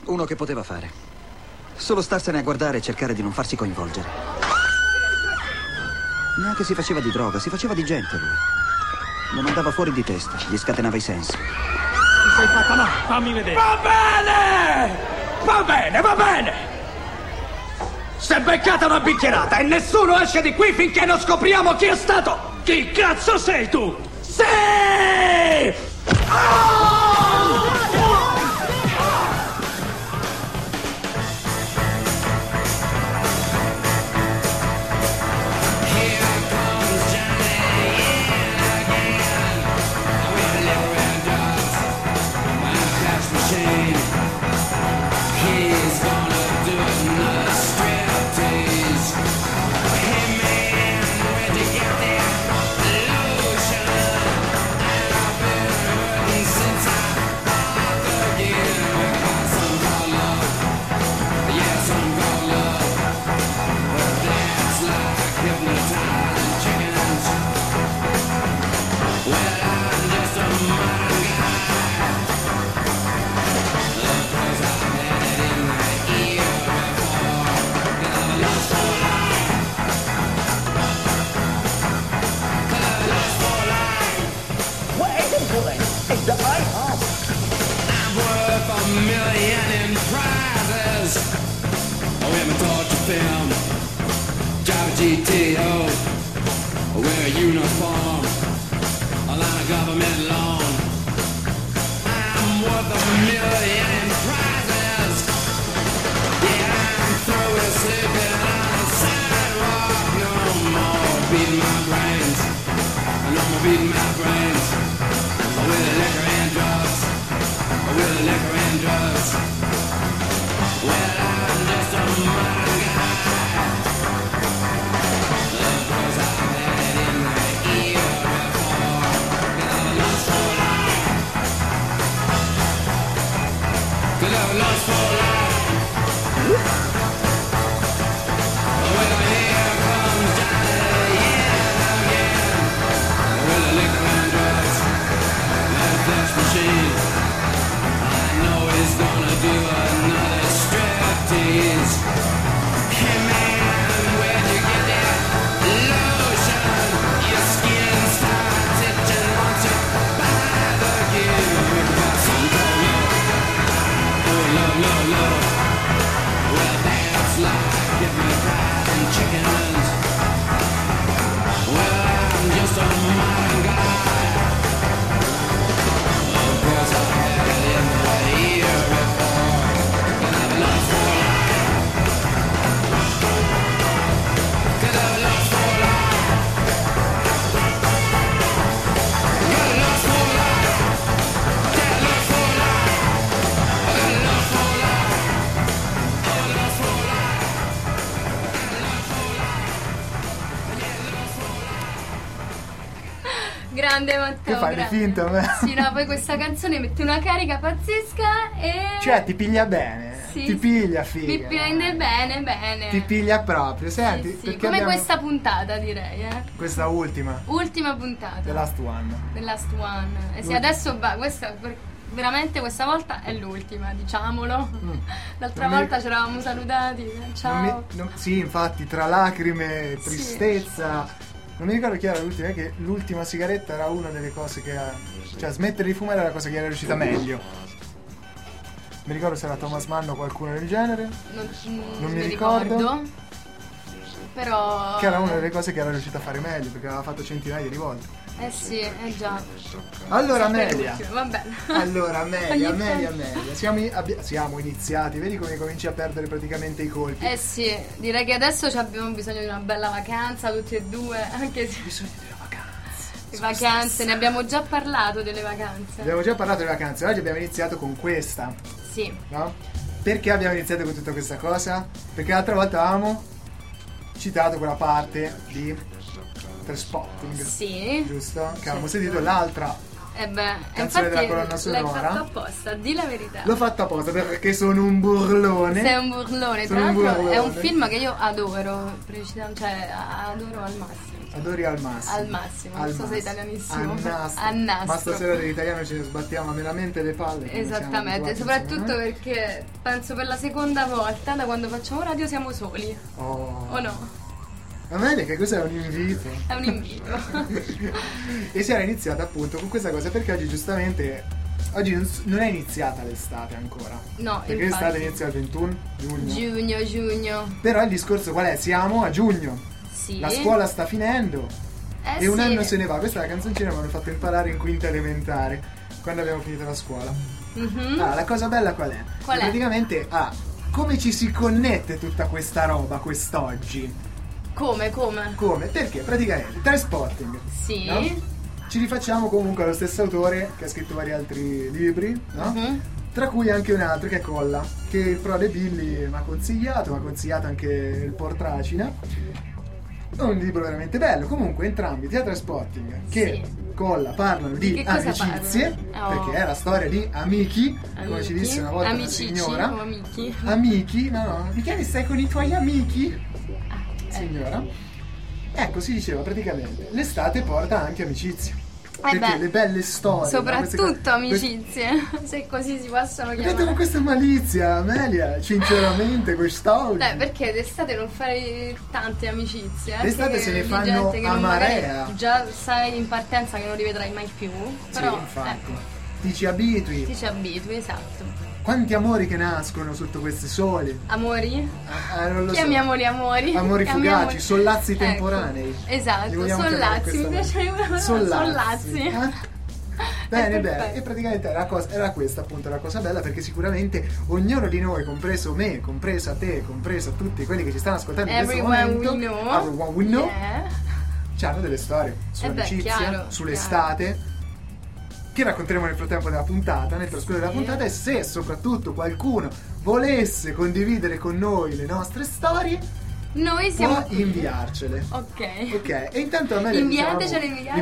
Uno che poteva fare. Solo starsene a guardare e cercare di non farsi coinvolgere. Neanche si faceva di droga, si faceva di gente lui. Non andava fuori di testa, gli scatenava i sensi. Ti sei fatta male, fammi vedere. Va bene! Va bene, va bene! Si è beccata una bicchierata e nessuno esce di qui finché non scopriamo chi è stato! Chi cazzo sei tu? Sì! Oh! GTO, wear a uniform, a line of government loan. I'm worth $1 million in prizes. Yeah, I'm through with sleeping on the sidewalk. No more beating my brains. No more beating my brains. With the liquor and drugs. With the liquor and drugs. Well, I'm just a modern guy. Lost for life. Well, here comes Johnny again. With the liquor and drugs and a flesh machine. I know he's gonna do another striptease. Hey man, where'd you get that lotion? Your skin starts itching once you buy the gear. Got some cold love, love. Well, that's like giving fried chickens. Well, I'm just a modern guy. Of course, I've had it in the year before, and I've lost for life. 'Cause I've lost for life. Got lost for life. Got lost for life. Grande Matteo. Che fai di finta a me? Sì, no, poi questa canzone mette una carica pazzesca e... Cioè ti piglia bene. Sì, ti piglia figa. Mi prende bene. Ti piglia proprio. Senti, sì, perché come abbiamo... questa puntata direi, Questa ultima. Ultima puntata. The Last One. The Last One. Eh sì, adesso va, questa veramente questa volta è l'ultima, diciamolo. L'altra volta ci eravamo salutati. Ciao. Sì, infatti, tra lacrime e tristezza. Sì. Non mi ricordo chi era l'ultima, è che l'ultima sigaretta era una delle cose che ha... Cioè, smettere di fumare era la cosa che era riuscita meglio. Mi ricordo se era Thomas Mann o qualcuno del genere. Non mi ricordo. Però... Che era una delle cose che era riuscita a fare meglio, perché aveva fatto centinaia di volte. Eh sì, già. Allora Amelia. Va bene. Allora Amelia. Siamo iniziati, vedi come cominci a perdere praticamente i colpi. Eh sì, direi che adesso abbiamo bisogno di una bella vacanza, tutti e due, anche se... Bisogno delle vacanze. Le vacanze, ne abbiamo già parlato delle vacanze. Abbiamo già parlato delle vacanze, oggi abbiamo iniziato con questa. Sì. No? Perché abbiamo iniziato con tutta questa cosa? Perché l'altra volta avevamo citato quella parte di Trainspotting. Sì. Giusto? Che avevamo sentito l'altra Canzone della colonna l'hai sonora. fatto apposta, di la verità. L'ho fatta apposta perché sono un burlone. Sei un burlone, tra Sono un l'altro è un burlone. film che io adoro, cioè adoro al massimo. Adori al massimo. Al massimo, non so se è italianissimo. Annastro. Annastro. Ma stasera dell'italiano ce ne sbattiamo veramente le palle. come siamo Esattamente, abituati, soprattutto insomma, perché penso per la seconda volta da quando facciamo radio siamo soli, Oh. o no? Va bene che questo è un invito. È un invito. E si era iniziata appunto con questa cosa perché oggi giustamente non è iniziata l'estate ancora. No, perché infatti. l'estate inizia il 21 giugno. Giugno. Però il discorso qual è? Siamo a giugno. Sì. La scuola sta finendo. E un sì. anno se ne va. Questa è la canzoncina che mi hanno fatto imparare in quinta elementare quando abbiamo finito la scuola. Mhm. La cosa bella qual è? Qual Che è? praticamente come ci si connette tutta questa roba quest'oggi? Come? Come? Perché praticamente Trainspotting, Sì. no? Ci rifacciamo comunque allo stesso autore che ha scritto vari altri libri, no? Mhm. Tra cui anche un altro che è Colla, che il Prode Billy mi ha consigliato anche il Portracina. È un libro veramente bello. Comunque entrambi, sia Trainspotting che Sì. Colla, parlano di Che cosa amicizie, parlano? Oh. perché è la storia di amici, come ci disse una volta una Amicici, signora. o amici. Amici, no, Michele, stai con i tuoi amici? Signora. Ecco, si diceva praticamente, l'estate porta anche amicizia. Perché beh, le belle storie, no? Soprattutto amicizie, se così si possono Vedete con chiamare. questa malizia, Amelia, sinceramente quest'oggi. Perché d'estate non fai tante amicizie. anche D'estate se ne di fanno gente che a non magari marea. già sai in partenza che non rivedrai mai più. Però sì, infatti. ecco, Ti ci abitui. ti ci abitui, esatto. Quanti amori che nascono sotto questi soli. Amori? Non lo so. Chiamiamoli amori. Amori Chiamiamoli- fugaci, sollazzi Ecco, temporanei. Li Esatto, vogliamo chiamare sollazzi, mi questa piace maniera. sollazzi. Bene, perfetto. e praticamente era questa appunto la cosa bella, perché sicuramente ognuno di noi, compreso me, compresa te, compresa tutti quelli che ci stanno ascoltando in questo Everyone momento, we know. everyone we know, Yeah. hanno delle storie sull'amicizia, chiaro, sull'estate, che racconteremo nel frattempo della puntata, nel trascorso della puntata, e se soprattutto qualcuno volesse condividere con noi le nostre storie, Noi siamo può inviarcele. Ok. Ok, e intanto a me Inviatecele.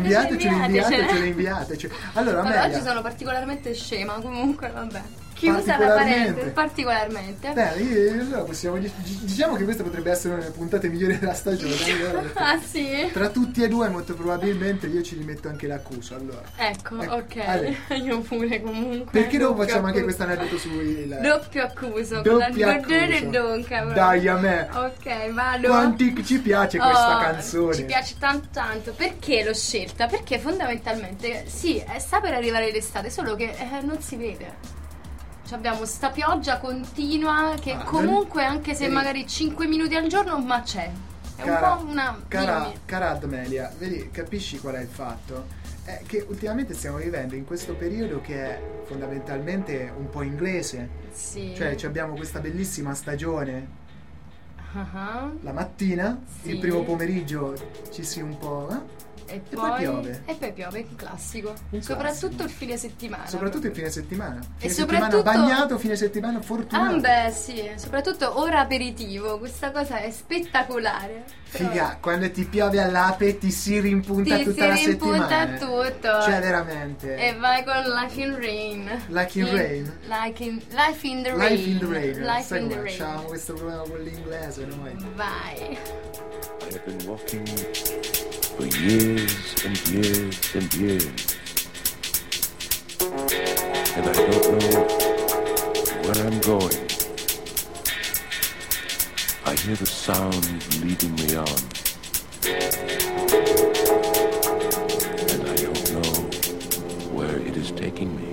inviatecele. Allora, Vabbè, Amelia, oggi sono particolarmente scema, comunque vabbè. Chiusa la parentesi, particolarmente. bene, allora possiamo diciamo che questa potrebbe essere una delle puntate migliori della stagione. Allora, Ah sì? tra tutti e due molto probabilmente io ci rimetto anche l'accuso, allora. Ecco, ok. Ale. Io pure comunque. Perché dopo Doppio facciamo anche accuso. questo aneddoto sui Doppio accuso. con la doppio Gordere accuso. Donca, proprio. Dai a me. Ok, vado. Quanti ci piace questa Oh, canzone? Ci piace tanto. Perché l'ho scelta? Perché fondamentalmente sì, sta per arrivare l'estate, solo che non si vede. Abbiamo sta pioggia continua che comunque, anche se magari 5 minuti al giorno, ma c'è. È un po' una. Dimmi. Cara Admelia, vedi, capisci qual è il fatto? È che ultimamente stiamo vivendo in questo periodo che è fondamentalmente un po' inglese. Sì. Cioè abbiamo questa bellissima stagione Ah, la mattina, Sì. il primo pomeriggio ci si un po'. E poi piove. E poi piove, un classico. Un Soprattutto classico. il fine settimana. Soprattutto il fine settimana. E Fine settimana soprattutto- bagnato, fine settimana fortunato. Ah, beh, sì, soprattutto ora aperitivo. Questa cosa è spettacolare. Però Figa, quando ti piove all'ape ti si rimpunta ti tutta si la rimpunta settimana. tutto. Cioè veramente. E vai con Life in Rain. Like in Rain? Life in the Rain. Life in the Rain. Life Sai in the come Rain. facciamo questo problema con l'inglese noi? Vai. I have been walking for years and years and years, and I don't know where I'm going. I hear the sound leading me on, and I don't know where it is taking me.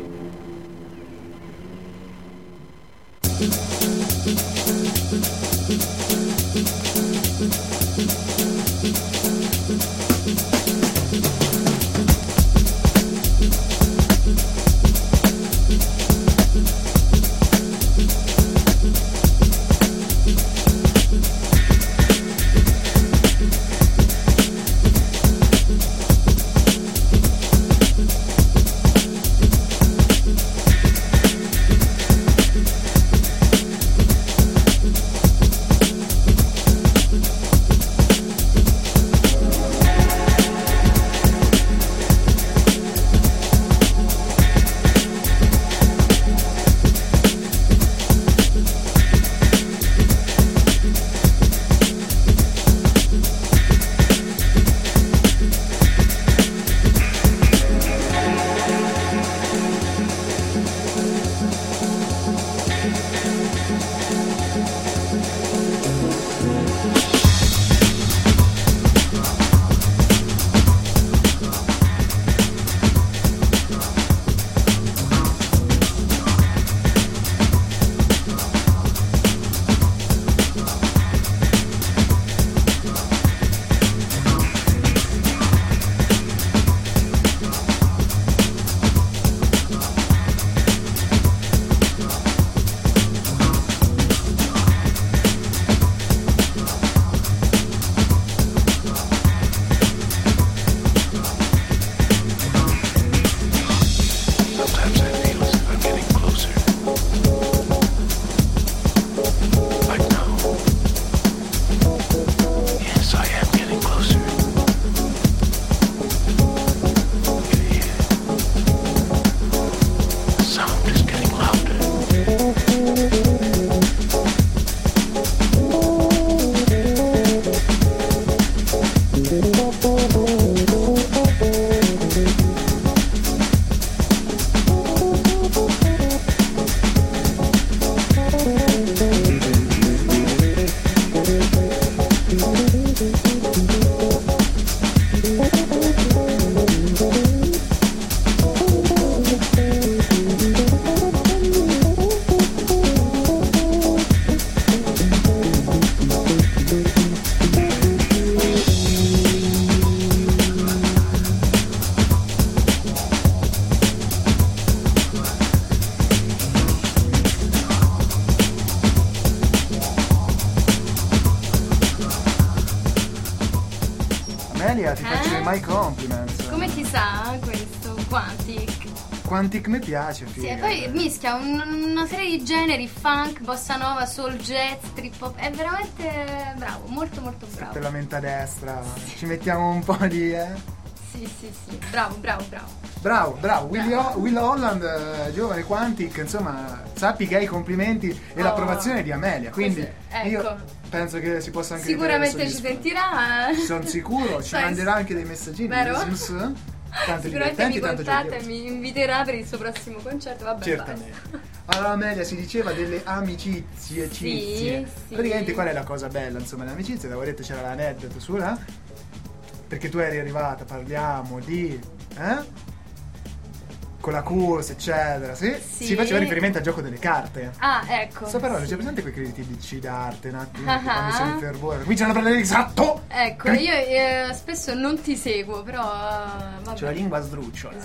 Amelia, ti faccio i my compliments. Come ti sa questo Quantic? Quantic mi piace, Sì, figa. e poi mischia una serie di generi, funk, bossa nova, soul jazz, trip hop. È veramente bravo, molto molto bravo. Per la mente a destra. Ci mettiamo un po' di... Sì, bravo. Bravo. Will Holland, giovane Quantic, insomma, sappi che hai i complimenti e l'approvazione di Amelia. Quindi Così, io ecco. penso che si possa anche Sicuramente ci sentirà. Sono sicuro, ci Sai, manderà anche dei messaggini. vero? Tanto Sicuramente mi divertenti, tanto contatta e gioiosi. mi inviterà per il suo prossimo concerto. Vabbè, Certamente. Allora Amelia, si diceva delle amicizie. Sì. Praticamente qual è la cosa bella, insomma, le amicizie? Avevo detto c'era l'aneddoto sulla... Perché tu eri arrivata, parliamo di... con la corsa, eccetera. Sì? Si faceva riferimento al gioco delle carte. Ah, ecco. Sto parlando, c'è presente quei crediti di C d'arte, un attimo, quando sono in fervore. Cominciano a parlare esatto! Ecco, io spesso non ti seguo, però vabbè. C'è la lingua sdrucciola.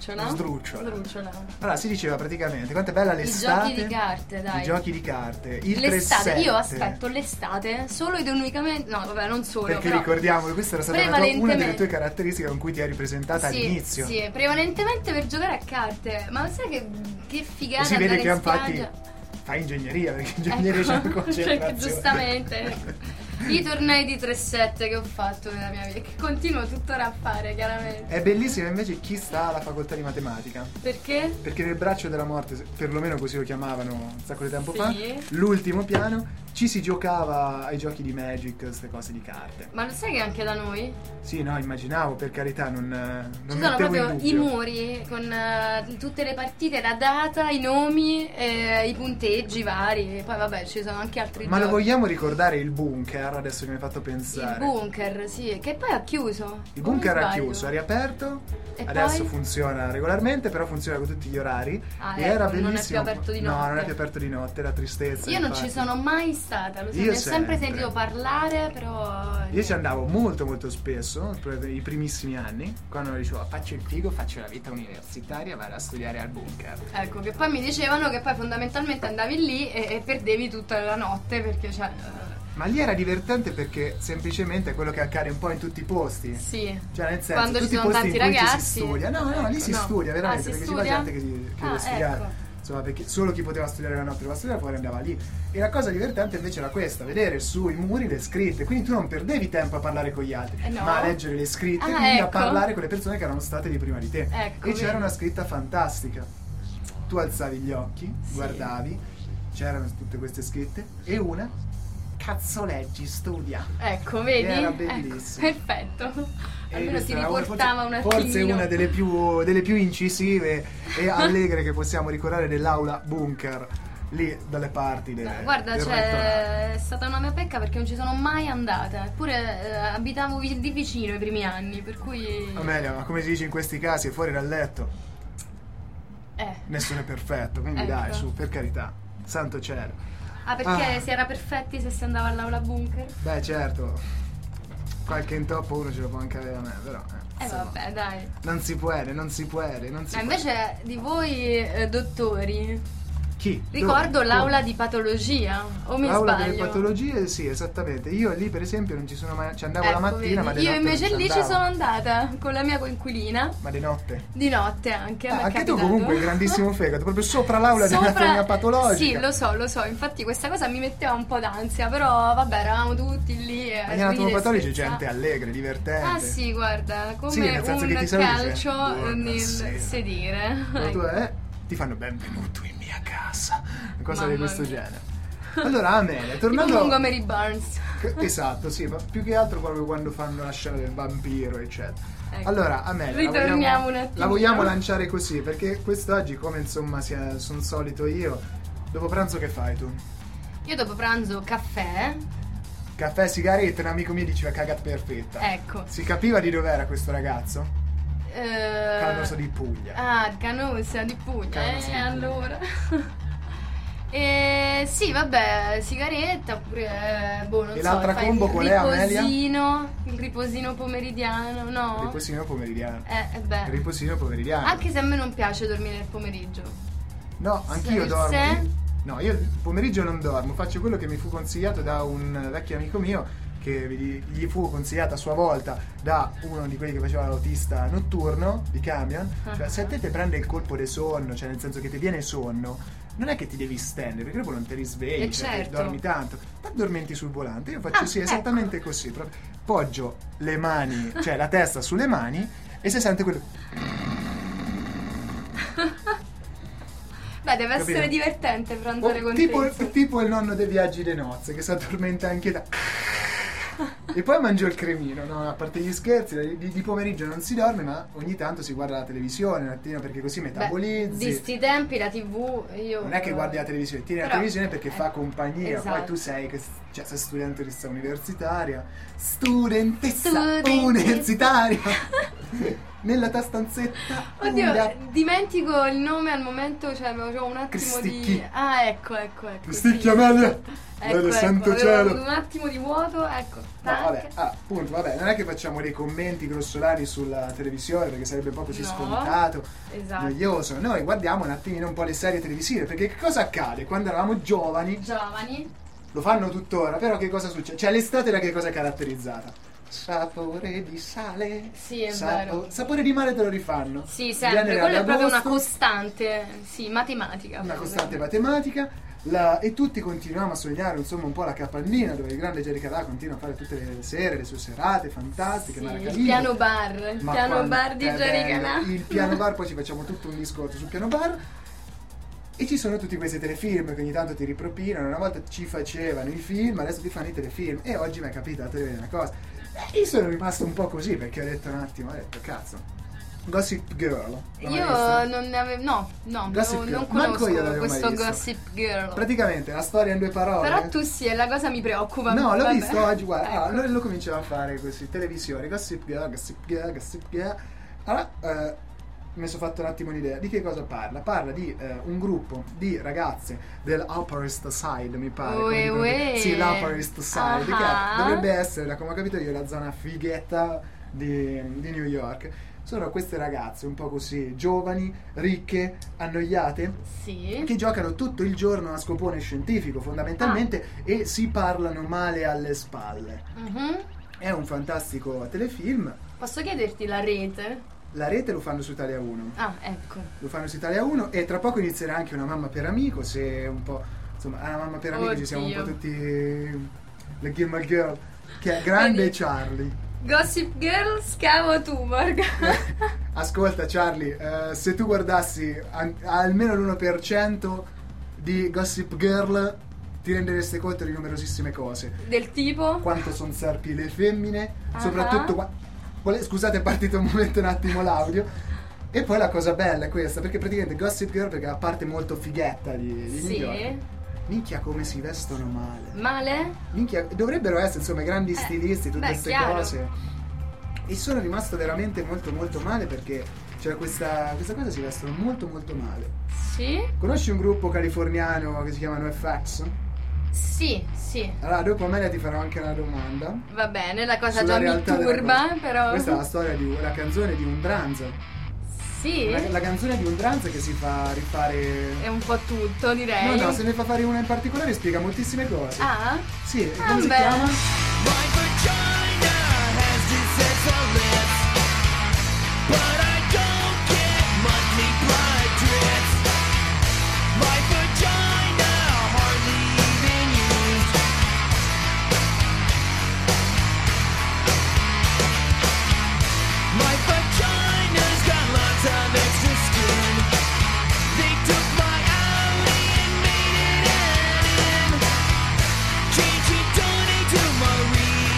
Sdrucciola. Allora, si diceva praticamente, quanto è bella l'estate. I giochi di carte, dai. I giochi di carte. Il L'estate, 3-7. io aspetto l'estate solo ed unicamente. No, vabbè, non solo. Perché però ricordiamo che questa era stata una delle tue caratteristiche con cui ti eri presentata all'inizio. Sì, prevalentemente per giocare a carte. Ma sai che figata. E si vede andare che in infatti spiaggia. fai ingegneria, perché ingegneria c'è una concentrazione. Perché giustamente i tornei di 3-7 che ho fatto nella mia vita, che continuo tuttora a fare, chiaramente. È bellissimo invece chi sta alla facoltà di matematica. Perché? Perché nel braccio della morte, perlomeno così lo chiamavano un sacco di tempo fa, Sì. l'ultimo piano, ci si giocava ai giochi di Magic, queste cose di carte. Ma lo sai che anche da noi Sì, no, immaginavo, per carità, non ci sono mettevo proprio in i dubbio. muri con tutte le partite, la data, i nomi, i punteggi vari. Poi vabbè, ci sono anche altri Ma giochi. lo vogliamo ricordare il bunker, adesso che mi hai fatto Il pensare? bunker, sì, che poi ha chiuso. Il O non bunker ha sbaglio? chiuso, ha riaperto, E adesso poi? funziona regolarmente, però funziona con tutti gli orari. Ah, e ecco, era non è più bellissimo. aperto di No, notte. non è più aperto di notte, era tristezza. Io non infatti. ci sono mai stata, lo so, Io ne ho sempre sempre. sentito parlare, però. Io ci andavo molto molto spesso, i primissimi anni, quando dicevo faccio il figo, faccio la vita universitaria, vado a studiare al bunker. Ecco, che poi mi dicevano che poi fondamentalmente andavi lì e perdevi tutta la notte perché cioè. Ma lì era divertente perché semplicemente è quello che accade un po' in tutti i posti. Sì. Cioè nel senso, Quando ci tutti i sono posti in tanti cui ci ragazzi. si studia. No, lì si No. studia veramente, Ah, si perché studia? ci va gente che deve studiare. Ecco. Insomma, perché solo chi poteva studiare la notte doveva studiare, fuori andava lì. E la cosa divertente invece era questa, vedere sui muri le scritte. Quindi tu non perdevi tempo a parlare con gli altri, No. ma a leggere le scritte, Ah, quindi a ecco. parlare con le persone che erano state di prima di te. Ecco, E c'era vedi. una scritta fantastica. Tu alzavi gli occhi, guardavi, c'erano tutte queste scritte e una cazzo leggi, studia. Ecco, vedi? Era Ecco, bellissimo. perfetto. E Almeno questa ti era riportava un attimino. forse una delle più incisive e allegre che possiamo ricordare dell'aula bunker lì dalle parti del Guarda, del cioè, rettorato. è stata una mia pecca perché non ci sono mai andata. Eppure abitavo di vicino i primi anni, per cui. Amelia, ma come si dice in questi casi, fuori dal letto Eh. nessuno è perfetto, quindi Ecco. dai, su, per carità, santo cielo. Ah, perché si era perfetti se si andava all'aula bunker? Beh, certo, qualche intoppo uno ce lo può anche avere a me, però insomma, Vabbè, dai. non si può. Ma invece di voi dottori, Chi? ricordo Dove? l'aula Come? di patologia, o mi L'aula sbaglio? delle patologie, sì, esattamente. Io lì per esempio non ci sono mai, ci andavo la Ecco, mattina, vedi. ma di Io notte invece non lì ci andavo. sono andata con la mia coinquilina. Ma di notte? Di notte anche. a me è Anche tu capitato. comunque hai grandissimo fegato, proprio sopra l'aula di anatomia patologica. Sì, lo so, infatti questa cosa mi metteva un po' d'ansia, però vabbè, eravamo tutti lì a Ma gli anatomopatologi è ridere e gente allegra, divertente. Ah sì, guarda, come Sì, nel senso che un ti saluta, calcio nel buonasera. sedere. Quando tu ti fanno benvenuto in mia casa, una cosa di Mamma questo mia. genere. Allora Amelia, Tipo tornando Montgomery Burns. Esatto, sì, ma più che altro proprio quando fanno la scena del vampiro, eccetera. Ecco. Allora, Amelia, Ritorniamo un attimino. la vogliamo lanciare così, perché quest'oggi, come insomma sono solito io, dopo pranzo che fai tu? Io dopo pranzo caffè. Caffè, sigarette, un amico mio diceva cagata perfetta. Ecco. Si capiva di dov'era questo ragazzo? Canosa di Puglia. Ah, Canosa di Puglia. Canosa di Puglia. Allora. Sì, vabbè, sigaretta oppure non E so, l'altra fai combo il qual è, Amelia? il riposino pomeridiano, no? Riposino pomeridiano. Beh. Riposino pomeridiano. Anche se a me non piace dormire nel pomeriggio. No, anch'io Se- dormo. se- No, io il pomeriggio non dormo, faccio quello che mi fu consigliato da un vecchio amico mio, che gli fu consigliata a sua volta da uno di quelli che faceva l'autista notturno di camion. Cioè, se a te prende il colpo di sonno, cioè nel senso che ti viene sonno, non è che ti devi stendere, perché dopo non ti risvegli, cioè, certo. dormi tanto, ma addormenti sul volante. Io faccio esattamente così, proprio. Poggio le mani, cioè la testa sulle mani e si sente quello. Beh, deve essere Capito? divertente pranzare con te. Tipo il nonno dei viaggi di nozze che si addormenta anche da. E poi mangio il cremino, no? A parte gli scherzi, di pomeriggio non si dorme, ma ogni tanto si guarda la televisione un attimo, perché così metabolizzi. Di sti tempi la TV io Non è che guardi la televisione, tieni la Però, televisione perché fa compagnia. esatto. Poi tu sei studentessa universitaria, studentessa Studentessa. universitaria. Nella tua stanzetta. Oddio, dimentico il nome al momento, cioè avevo un attimo Cristicchi. di... Ah, ecco. Cristicchi, Amelia. Ecco, santo avevo cielo. un attimo di vuoto, ecco. No, tac. vabbè, appunto, non è che facciamo dei commenti grossolani sulla televisione, perché sarebbe un po' così No, scontato, esatto. noioso. Noi guardiamo un attimino un po' le serie televisive, perché che cosa accade? Quando eravamo giovani, lo fanno tuttora, però che cosa succede? Cioè l'estate da che cosa è caratterizzata? Sapore di sale. Sì, è vero. Sapore di mare te lo rifanno. Sì, sempre, Genere quello ad è proprio una agosto, costante, sì, matematica. una proprio. costante matematica. E tutti continuiamo a sognare insomma un po' la capannina, dove il grande Jerry Calà continua a fare tutte le sere le sue serate fantastiche, Sì, Maracaibo. il piano bar di è Jerry bello. Calà. Il piano bar, poi ci facciamo tutto un discorso sul piano bar. E ci sono tutti questi telefilm che ogni tanto ti ripropinano. Una volta ci facevano i film, adesso ti fanno i telefilm. E oggi mi è capitato di vedere una cosa. Io sono rimasto un po' così, perché ho detto un attimo, cazzo, Gossip Girl. Io non ne avevo... No, Gossip Girl. non Manco io conosco l'avevo questo mai visto. Gossip Girl. Praticamente la storia in due parole. Però tu sì, e la cosa mi preoccupa. No, l'ho vabbè. visto oggi, guarda, Ecco. lo cominciamo a fare così, televisione, Gossip Girl. Allora, mi sono fatto un attimo un'idea. Di che cosa parla? Parla di un gruppo di ragazze dell'Upper East Side, mi pare. Sì, l'Upper East Side, che dovrebbe essere, come ho capito io, la zona fighetta di New York. Sono queste ragazze un po' così, giovani, ricche, annoiate, Sì. che giocano tutto il giorno a scopone scientifico fondamentalmente e si parlano male alle spalle. Mhm. È un fantastico telefilm. Posso chiederti la rete? La rete lo fanno su Italia 1. Ah, ecco. Lo fanno su Italia 1 e tra poco inizierà anche Una mamma per amico, se un po', insomma, Una mamma per amico ci siamo un po' Oddio. tutti le Gilmore Girl, che è grande Vedi? Charlie. Gossip Girl, scavo tu, Morgan. Ascolta Charlie, se tu guardassi almeno l'1% di Gossip Girl ti renderesti conto di numerosissime cose. Del tipo? Quanto sono serpi le femmine, Ah. soprattutto scusate, è partito un momento un attimo l'audio. E poi la cosa bella è questa, perché praticamente Gossip Girl, perché è la parte molto fighetta di New Sì. York. Minchia come si vestono male. Male? Minchia, dovrebbero essere insomma grandi stilisti, tutte beh, queste chiaro. cose. E sono rimasto veramente molto molto male, perché cioè questa cosa si vestono molto molto male. Sì? Conosci un gruppo californiano che si chiama NoFX? Sì. Allora dopo Amelia ti farò anche una domanda Va bene, la cosa sulla già mi realtà della turba, cosa. però... Questa è la storia di la canzone di un Dranza. Sì? La canzone di un Dranza che si fa rifare. È un po' tutto, direi. No, se ne fa fare una in particolare spiega moltissime cose. Ah? Sì, come si beh. chiama? My vagina has desserts lips, but I don't get monthly blood drips. My vagina hardly even used. My vagina's got lots of extra skin. They took my alley and made it an inn. Changing Tony to Maria.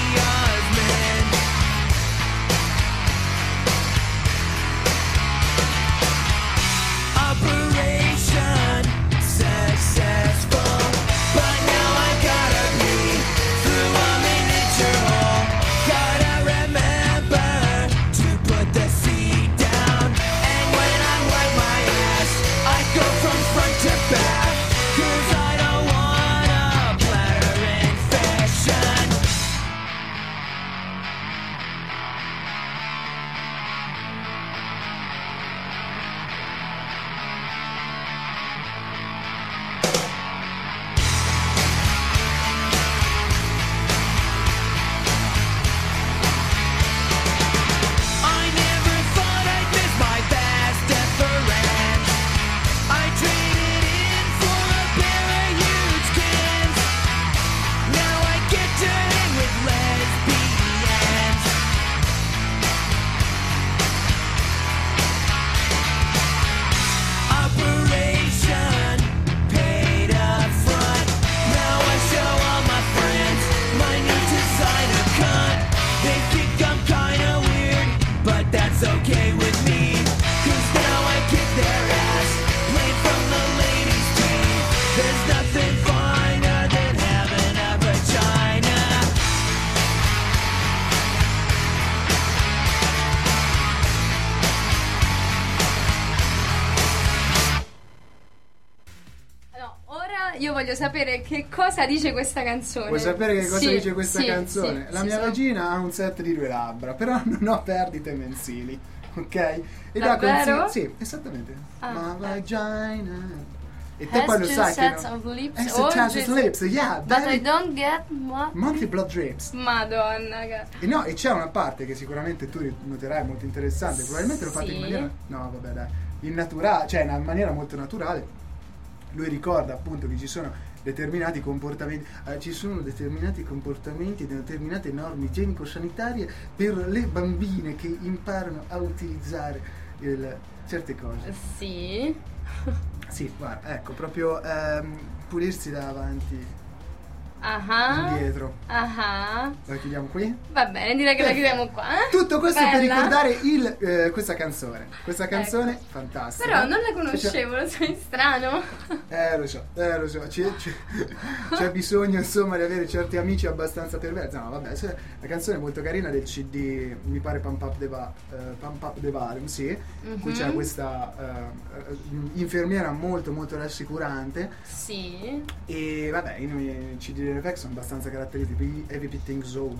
voglio sapere che cosa dice questa canzone. Vuoi sapere che cosa Sì, dice questa sì, canzone? sì, La sì, mia sono- vagina ha un set di 2 labbra, però non ho perdite mensili, ok? E da Davvero? sì, esattamente. Ah, My vagina. E te Has poi lo two sai sets che of lips, Has oh, two sets of Jesus. lips, yeah, But I baby. don't get what? Monthly blood drips. Madonna. E no, e c'è una parte che sicuramente tu noterai molto interessante, probabilmente lo fate in Sì. maniera, no vabbè dai, in naturale, cioè in una maniera molto naturale. Lui ricorda appunto che ci sono determinati comportamenti, ci sono determinati comportamenti e determinate norme igienico-sanitarie per le bambine che imparano a utilizzare certe cose. Sì. Sì, guarda, ecco, proprio pulirsi da avanti, Ah. indietro. Ah. La chiudiamo qui? Va bene, direi che la chiudiamo qua. Tutto questo per Bella. ricordare questa canzone. Questa canzone fantastica. Però non la conoscevo, lo so, è strano. Lo so. C'è bisogno insomma di avere certi amici abbastanza perversi. No, vabbè, la canzone è molto carina del CD, mi pare Pump Up the Volume, sì. In cui c'è questa infermiera molto molto rassicurante. Sì. E vabbè, i CD delle FX sono abbastanza caratteristici. Everything Zone.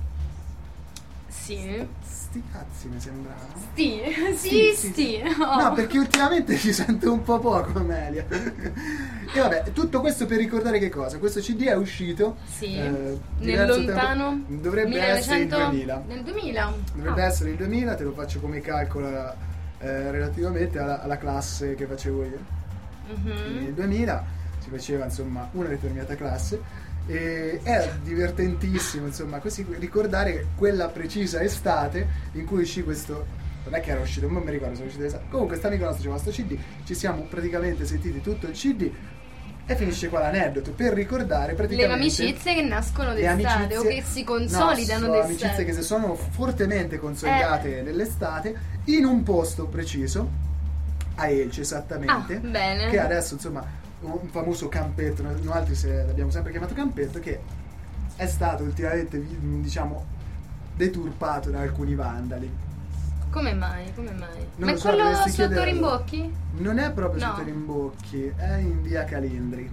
Sì. Sti cazzi mi sembrava. Sì. Oh. No, perché ultimamente ci sento un po' poco, Amelia. E vabbè, tutto questo per ricordare che cosa? Questo CD è uscito Sì. nel Nel lontano dovrebbe essere il 2000. Nel 2000. Dovrebbe Ah. essere il 2000, te lo faccio come calcolo relativamente alla classe che facevo io. Mhm. Nel 2000 si faceva insomma una determinata classe e è divertentissimo insomma così ricordare quella precisa estate in cui uscì questo, non è che era uscito, non mi ricordo se era uscito l'estate. Comunque sta amico nostro c'era questo CD, ci siamo praticamente sentiti tutto il CD e finisce qua l'aneddoto per ricordare Le praticamente amicizie che nascono le d'estate o che si consolidano sono amicizie d'estate. che si sono fortemente consolidate nell'estate in un posto preciso a Elce esattamente, Ah, bene. che adesso insomma un famoso campetto, noi altri l'abbiamo sempre chiamato campetto, che è stato ultimamente diciamo deturpato da alcuni vandali. Come mai? Non Ma lo è so, quello dovresti sotto chiederlo. Rimbocchi? Non è proprio No. sotto Rimbocchi, è in via Calindri.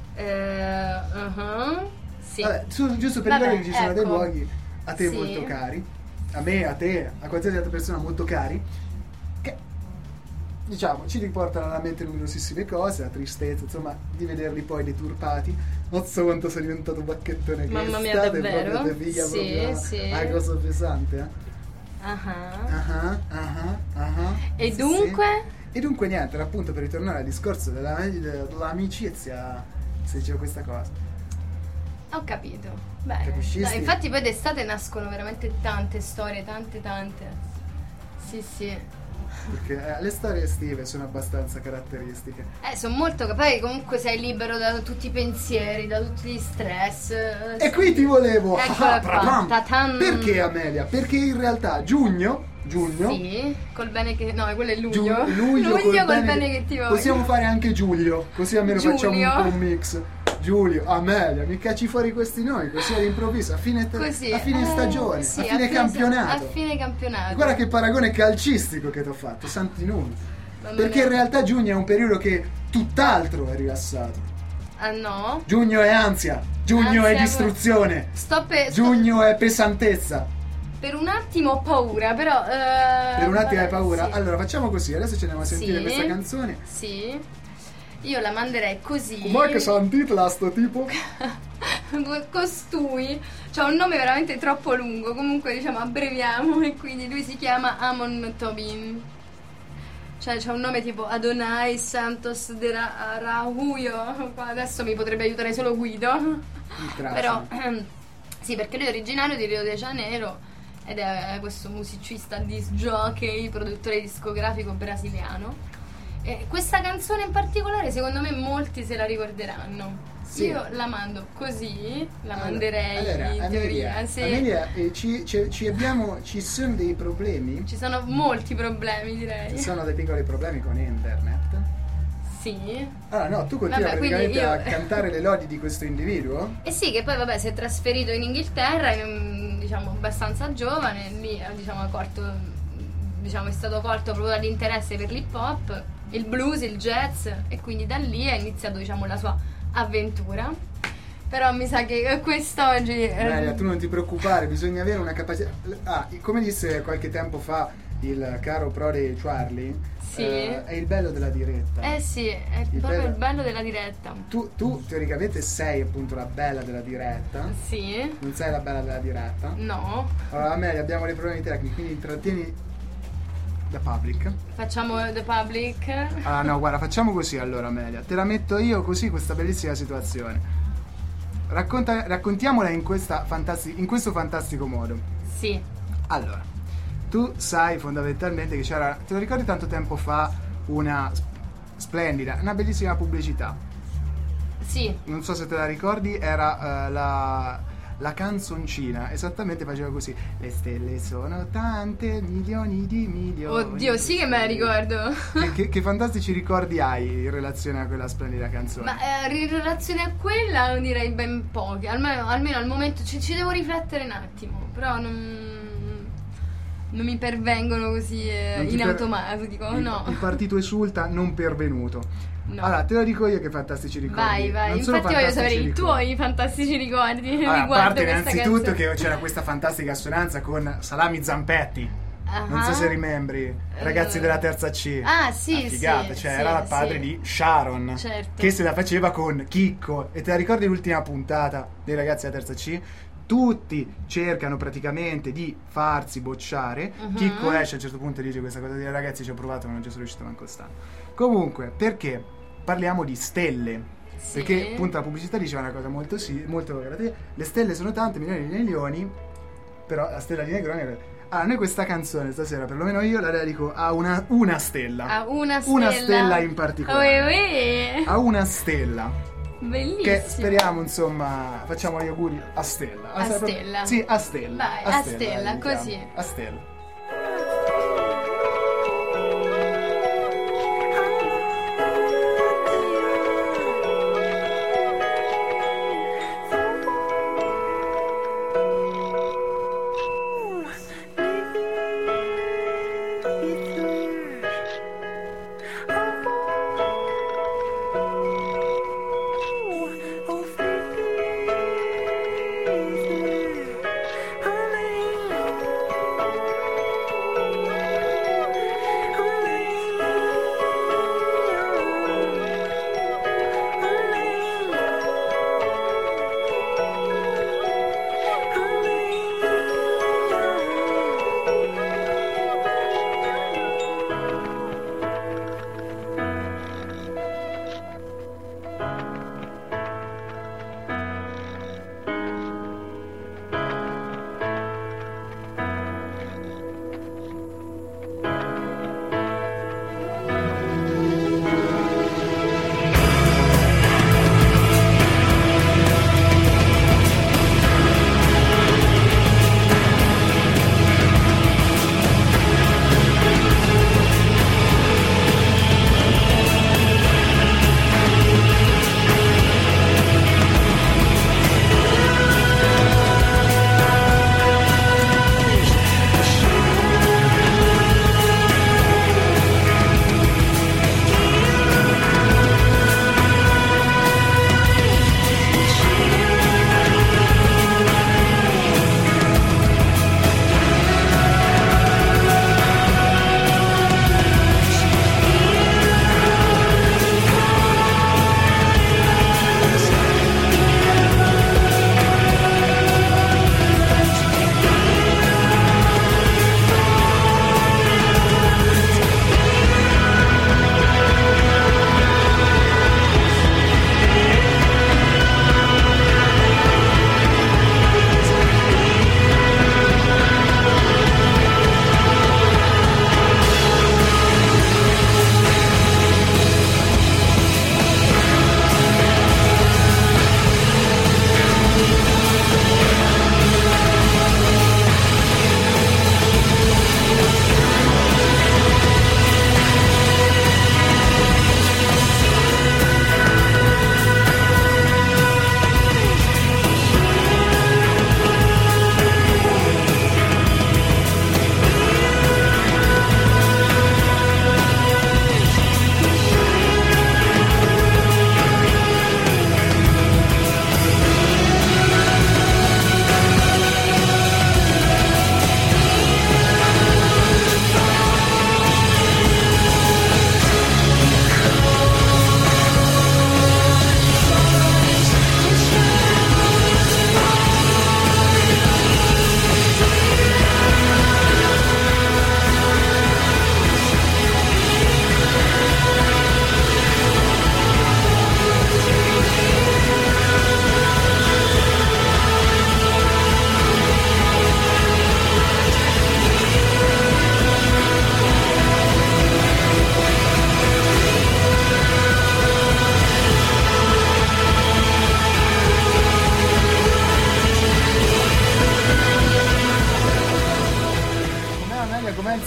Sì. Vabbè, giusto per Vabbè, dire che ci sono dei ecco. luoghi a te Sì. molto cari, a me, a te, a qualsiasi altra persona molto cari, che diciamo ci riportano alla mente numerosissime cose, la tristezza insomma di vederli poi deturpati. Non so quanto sono diventato bacchettone che Mamma è mia, stato, davvero? proprio te figlia, Sì, proprio sì. una cosa pesante, Ah. E Sì, dunque? sì. E dunque niente, era appunto per ritornare al discorso dell'amicizia, si diceva questa cosa. Ho capito. Beh, Capisci? dai, infatti poi d'estate nascono veramente tante storie, tante. Sì. Perché le storie estive sono abbastanza caratteristiche. Sono molto. Poi comunque sei libero da tutti i pensieri, da tutti gli stress. E qui ti volevo Eccola qua. Pratam. Ta-tan. Perché Amelia? Perché in realtà giugno Sì, col bene che. No, quello è luglio. luglio col bene che ti voglio. possiamo fare anche Giulio, così almeno Giulio. facciamo un po' un mix. Giulio, Amelia, mi cacci fuori questi nomi così all'improvviso, a fine Così, stagione, sì, a fine campionato. A fine campionato. Guarda che paragone calcistico che ti ho fatto, santi numeri. Mamma Perché mia. in realtà giugno è un periodo che tutt'altro è rilassato. Ah no? Giugno è ansia, giugno è Ansia, distruzione, Sto giugno è pesantezza. per un attimo ho paura, però. Per un attimo hai paura? Sì. Allora facciamo così, adesso ci andiamo a sentire Sì. questa canzone. Sì. Io la manderei così. Com'è che sentitela sto tipo? Costui c'ha un nome veramente troppo lungo, comunque diciamo abbreviamo, e quindi lui si chiama Amon Tobin, cioè c'ha un nome tipo Adonai Santos de Rahuyo. Adesso mi potrebbe aiutare solo Guido, però sì, perché lui è originario di Rio de Janeiro ed è questo musicista, disc jockey, produttore discografico brasiliano. E questa canzone in particolare secondo me molti se la ricorderanno. Sì. Io la mando così, la manderei in Amelia, teoria. Sì. Amelia, ci sono dei problemi? Ci sono molti problemi, direi. Ci sono dei piccoli problemi con internet? Sì. Allora no, tu continui Vabbè, quindi praticamente io- a cantare le lodi di questo individuo? E sì, che poi vabbè si è trasferito in Inghilterra, diciamo abbastanza giovane, lì diciamo, è stato colto proprio dall'interesse per l'hip hop, il blues, il jazz, e quindi da lì è iniziato diciamo la sua avventura. Però mi sa che quest'oggi... Melia, tu non ti preoccupare, bisogna avere una capacità... come disse qualche tempo fa il caro prode Charlie, sì. È il bello della diretta. Sì, è proprio il bello della diretta. Tu teoricamente sei appunto la bella della diretta. Sì. Non sei la bella della diretta? No. Allora, Amelia, abbiamo dei problemi tecnici, quindi intrattieni The Public. Facciamo The Public. Ah no, guarda, facciamo così allora, Amelia. Te la metto io così questa bellissima situazione. Raccontiamola in questo fantastico modo. Sì. Allora, tu sai fondamentalmente che c'era, te lo ricordi tanto tempo fa, una splendida, una bellissima pubblicità? Sì. Non so se te la ricordi, era la canzoncina, esattamente faceva così: le stelle sono tante, milioni di milioni. Oddio, sì che me la ricordo. Che fantastici ricordi hai in relazione a quella splendida canzone? Ma in relazione a quella non direi ben pochi, almeno al momento ci devo riflettere un attimo, però non mi pervengono così in automatico, no. Il partito esulta non pervenuto. No. Allora, te lo dico io che fantastici ricordi. Vai, Non sono infatti voglio sapere fantastici i ricordi. tuoi fantastici ricordi Allora, a riguardo parte questa innanzitutto canzone. che c'era questa fantastica assonanza con Salami Zampetti. Non so se rimembri, ragazzi della terza C. Ah, sì, figata, sì, cioè sì, era il padre sì. di Sharon, Certo. che se la faceva con Chicco. E te la ricordi l'ultima puntata dei ragazzi della terza C? Tutti cercano praticamente di farsi bocciare. Chicco esce a un certo punto e dice questa cosa di ragazzi, ci ho provato ma non ci sono riuscito manco stanno. Comunque, perché parliamo di stelle? Sì. Perché appunto la pubblicità diceva una cosa molto grazie. Le stelle sono tante, milioni di milioni, però la stella di Negroni era... Ah, noi questa canzone stasera, perlomeno io la dedico a una stella. A una stella. Una stella in particolare. Uè. A una stella. Bellissimo. Che speriamo, insomma, facciamo gli auguri a Stella. A Stella. Sì, a Stella. Vai, a Stella, diciamo. così. A Stella.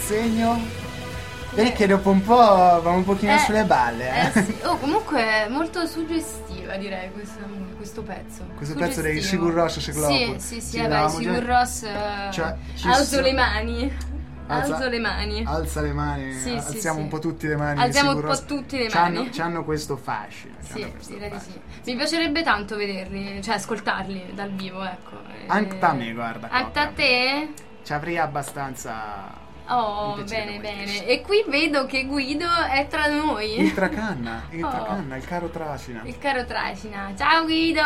segno. Vedi che dopo un po' va un pochino sulle balle. Sì. Oh, comunque molto suggestiva, direi, questo pezzo. Questo pezzo dei Sigur Rós Ciclopo. Sì, Sigur Rós. Alzo le mani. Alzo le mani. Alza le mani. Sì, alziamo sì. un po' tutte le mani. Alziamo un po' tutte le mani. C'hanno questo fascino. Sì, direi di sì. Mi piacerebbe tanto vederli, cioè ascoltarli dal vivo, ecco. Anche a me, guarda. Anche a te? Ci avrei abbastanza. Oh, bene. E qui vedo che Guido è tra noi. Il Tracanna, il caro Tracina. Il caro Tracina. Ciao Guido.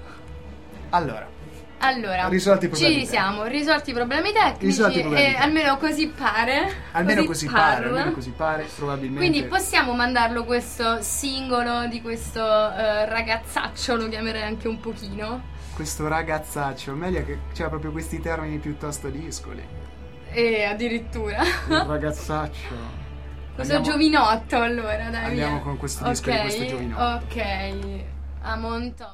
Allora, risolti i problemi risolti i problemi tecnici. Almeno così pare. Almeno così pare, probabilmente. Quindi possiamo mandarlo questo singolo di questo ragazzaccio, lo chiamerei anche un pochino. Questo ragazzaccio, meglio che c'ha proprio questi termini piuttosto discoli. Addirittura. Il ragazzaccio. Questo giovinotto, allora, dai. Andiamo con questo disco di questo giovinotto. Ok. A Montop.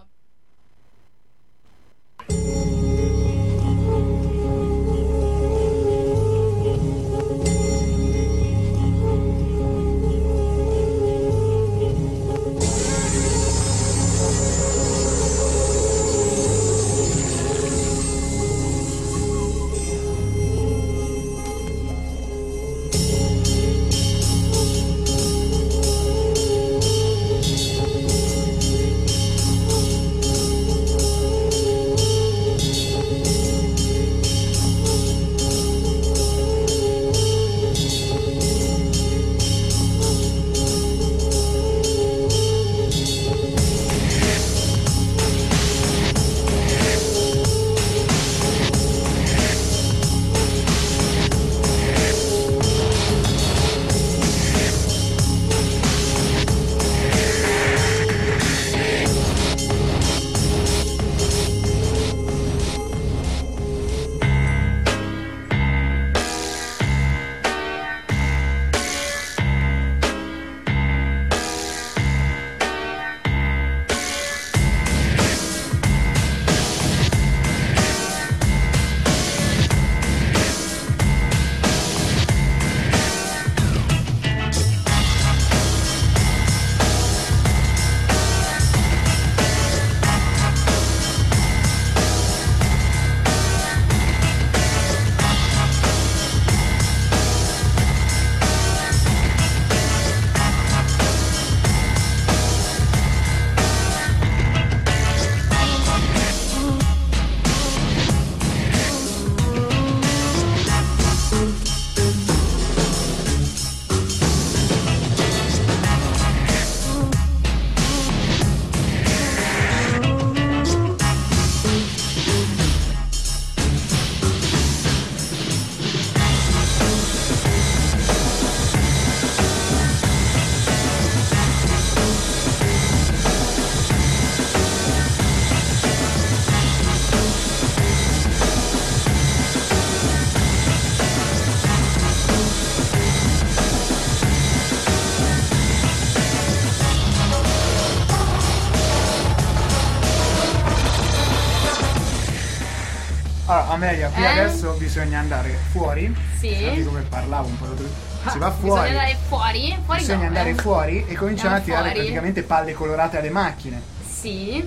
Amelia, qui adesso bisogna andare fuori. Sì. Senti come parlavo un po'. Si va fuori. Bisogna andare fuori. Bisogna andare fuori e cominciare a tirare fuori. praticamente palle colorate alle macchine. Sì.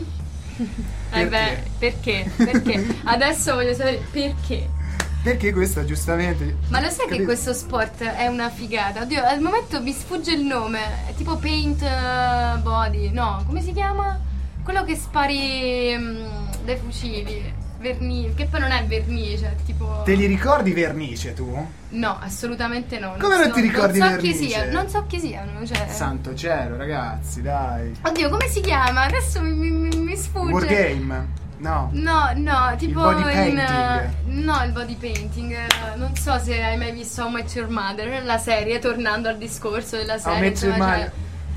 Perché? Perché? Adesso voglio sapere perché. Perché questo giustamente. Ma lo sai che questo sport è una figata? Oddio, al momento mi sfugge il nome. È tipo paint body. No, come si chiama? Quello che spari dai fucili. Vernice, che poi non è vernice, tipo. Te li ricordi vernice tu? No, assolutamente no. Come non ti ricordi vernice? Non so chi siano, cioè. Santo cielo, ragazzi, dai. Oddio, come si chiama? Adesso mi sfugge. Wargame? No. No, tipo il body painting. No, il body painting. Non so se hai mai visto How I Met Your Mother, la serie, tornando al discorso della serie. How I Met Your Mother.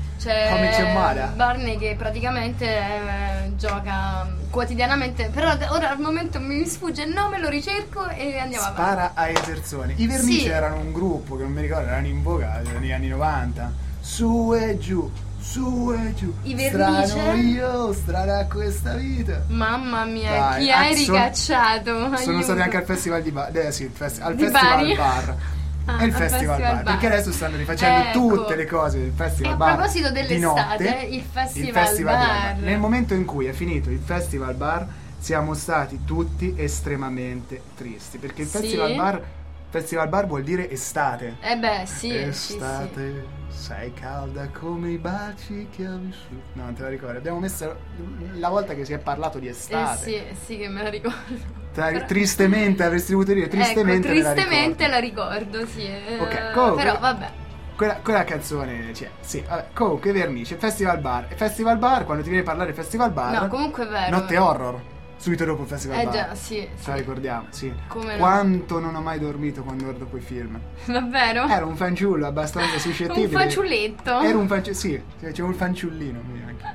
C'è Barney che praticamente gioca quotidianamente. Però ora al momento mi sfugge il nome, lo ricerco e andiamo avanti. Spara a eserzioni. I Vernice Sì. erano un gruppo che non mi ricordo, erano in voga negli anni 90. Su e giù, su e giù. I Vernice? Strano io, strana questa vita. Mamma mia, Dai, chi hai ricacciato? Sono stati anche al festival di Bar. Sì, al Di festival Bari? Bar. e il al Festival Bar, perché adesso stanno rifacendo Ecco. tutte le cose del Festival E a Bar. proposito di dell'estate, notte, il Festival Bar. Nel momento in cui è finito il Festival Bar siamo stati tutti estremamente tristi, perché il Sì. Festival Bar vuol dire estate. Beh, sì. Estate, sei calda come i baci che ho vissuto. No, non te la ricordi. Abbiamo messo la volta che si è parlato di estate. Sì, che me la ricordo. Tristemente avresti dovuto dire tristemente. Ecco, tristemente la ricordo, sì. Ok, comunque, però vabbè. Quella canzone c'è, sì, vabbè, comunque vernice, Festival Bar. E Festival Bar, quando ti viene a parlare di Festival Bar, No, comunque è vero. Notte Horror, subito dopo il Festival Bar. Già, sì. Ce la ricordiamo, sì. Come no? Quanto non ho mai dormito quando guardo quei film. Davvero? Ero un fanciullo abbastanza suscettibile. Un fanciulletto? Ero un fanciullino, sì, c'è un fanciullino anche.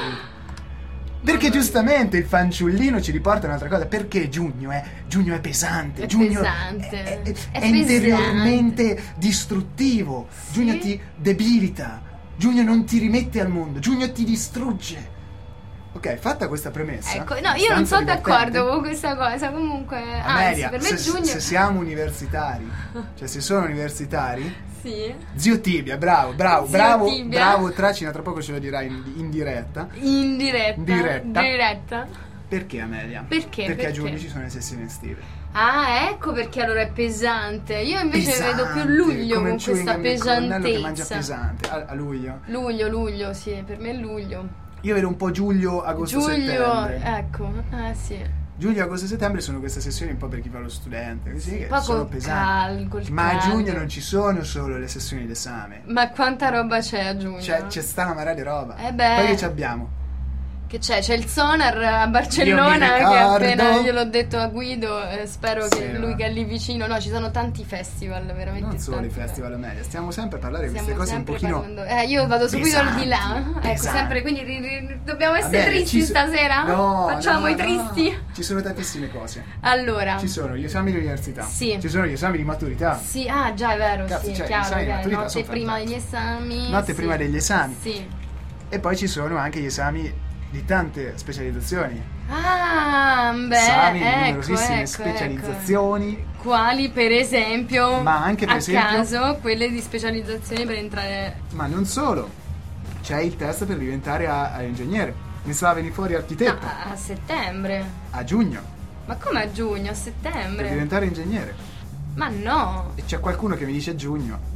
Perché giustamente il fanciullino ci riporta un'altra cosa. Perché giugno è pesante. È Giugno pesante. è interiormente distruttivo. Sì. Giugno ti debilita. Giugno non ti rimette al mondo. Giugno ti distrugge. Ok, fatta questa premessa. Ecco, no, io non abbastanza sono d'accordo divertente. con questa cosa. Comunque, Amelia, anzi, per me giugno. se siamo universitari, cioè se sono universitari, Sì. Zio Tibia, bravo, Zio Tibia. bravo, Tracina, tra poco ce lo dirai in diretta. In diretta. Diretta. Perché Amelia? Perché? Perché a Perché? giugno ci sono le sessioni estive. Ah, ecco perché allora è pesante. Io invece Pesante, vedo più luglio come con il chewing questa gum del colonnello che mangia pesantezza. pesante. A luglio. Luglio, sì, per me è luglio. Io vedo un po' giugno, agosto, settembre. Ecco, sì. Giugno, agosto, settembre sono queste sessioni un po' per chi fa lo studente, così che Poco sono pesanti. col Ma a caldo. giugno non ci sono solo le sessioni d'esame. Ma quanta roba c'è a giugno? C'è sta una marea di roba. Beh. Poi che ci abbiamo? Che c'è? C'è il Sonar a Barcellona Io mi che ricordo. appena gliel'ho detto a Guido, spero Sì, che lui va. che è lì vicino. No, ci sono tanti festival, veramente. Non solo i tanti festival Amelia, stiamo sempre a parlare di Stiamo queste cose un sempre pochino. parlando- io vado subito al di là. pesanti, Ecco, pesanti. sempre, quindi dobbiamo essere Vabbè, tristi stasera? No, Facciamo no, i no. tristi? Ci sono tantissime cose. Allora. Ci sono gli esami di università. Sì. Ci sono gli esami di maturità. Sì, già è vero, Cazzo, sì, cioè, chiaro, gli esami di che maturità notte sono prima fantastici. degli esami. Notte sì. prima degli esami. Sì. E poi ci sono anche gli esami di tante specializzazioni. Ah, beh, Esami di ecco, numerosissime ecco. specializzazioni. Quali per esempio, Ma anche per a esempio- caso, quelle di specializzazione per entrare. Ma non solo. C'è il test per diventare a ingegnere. Mi sa venire fuori architetto. A settembre. A giugno. Ma come a giugno? A Per settembre? diventare ingegnere. Ma no. E c'è qualcuno che mi dice giugno.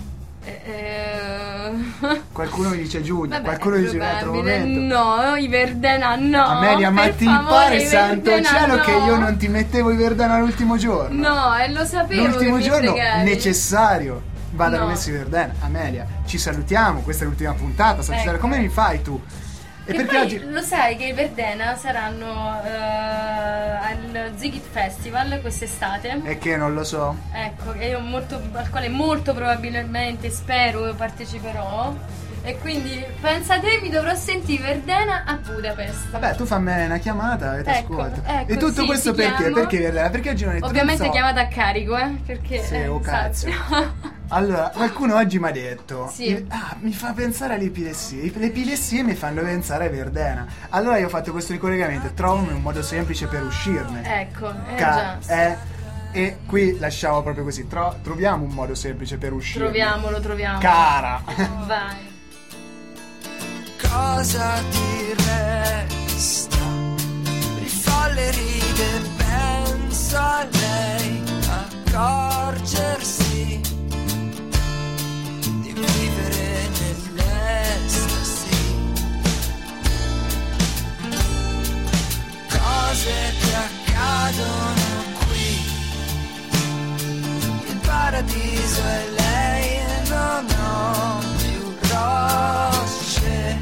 Qualcuno mi dice giugno. Vabbè, qualcuno è dice un altro probabile. momento. No, i Verdena no. Amelia, ma per ti favore, pare i santo Verdena cielo no. che io non ti mettevo i Verdana l'ultimo giorno? No, e lo sapevo. L'ultimo che mi giorno fregavi. necessario vadano No. messi i Verdana. Amelia, ci salutiamo, questa è l'ultima puntata. Ecco. Come mi fai tu? E Che perché poi oggi lo sai che i Verdena saranno al Zigit Festival quest'estate? è che non lo so. Ecco, che io al quale molto probabilmente spero parteciperò. E quindi pensa te, mi dovrò sentire Verdena a Budapest. Vabbè, tu fammi una chiamata e ti Ecco, ascolto. ecco, E tutto sì, questo ti perché? chiamo. Perché Verdana? Perché oggi non hai detto Ovviamente non so. chiamata a carico, perché Sì, oh cazzo. esatto. Allora, qualcuno oggi mi ha detto Sì. mi fa pensare all'epilessia. Le epilessie mi fanno pensare a Verdena. Allora io ho fatto questo ricollegamento. Trovami un modo semplice per uscirne. Ecco, già. E qui lasciamo proprio così. Troviamo un modo semplice per uscirne. Troviamolo. Cara. Vai. Cosa ti resta? Il folle ride, pensa a lei, accorgersi di vivere nell'estasi. Cose che accadono qui, il paradiso è lei e non ho più rocce.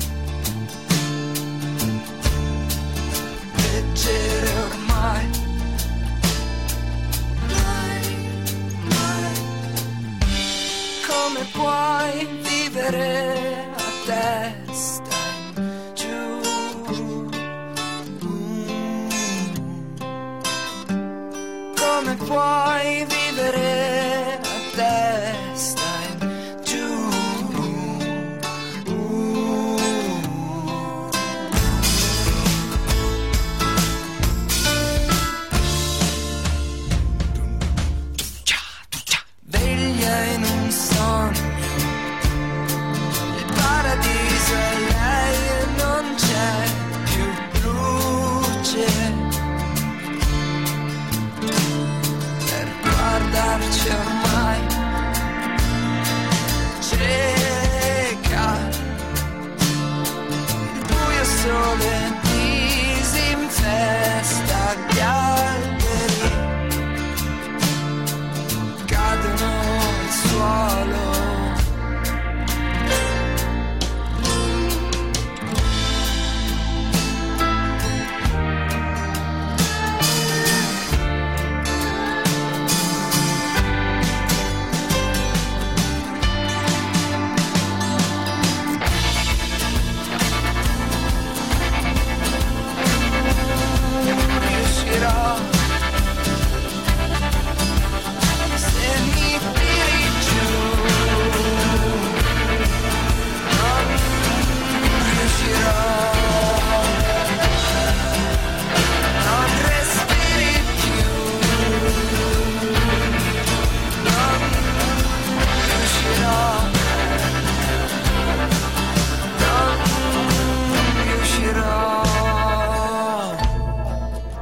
Leggere ormai, mai. Come puoi vivere a testa in giù? Come puoi vivere a testa in giù? Veglia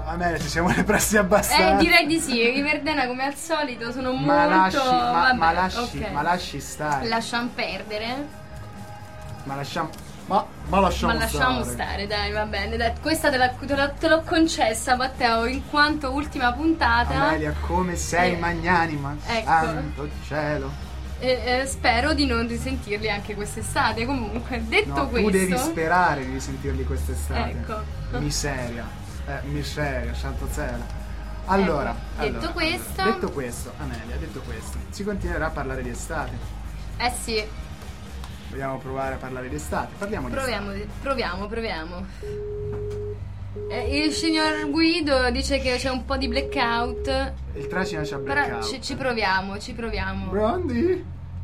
Amelia, ci siamo ripresi abbastanza. Direi di sì. I Verdena come al solito sono Ma molto... lasci, ma vabbè, ok. lasci stare. Lasciamo perdere. Ma lasciamo. Ma lasciamo stare, dai, va bene. Dai, questa te l'ho concessa, Matteo, in quanto ultima puntata. Amelia, come sei magnanima, ecco. santo cielo. Spero di non risentirli anche quest'estate. Comunque, detto No, questo, tu devi sperare di sentirli quest'estate. Ecco. Miseria, santo cielo. Allora, detto questo, Amelia, detto questo, si continuerà a parlare di estate. sì. Vogliamo provare a parlare di estate? Parliamo di estate. Proviamo. Il signor Guido dice che c'è un po' di blackout. Il tracino c'ha Però blackout. ci proviamo. Brondi?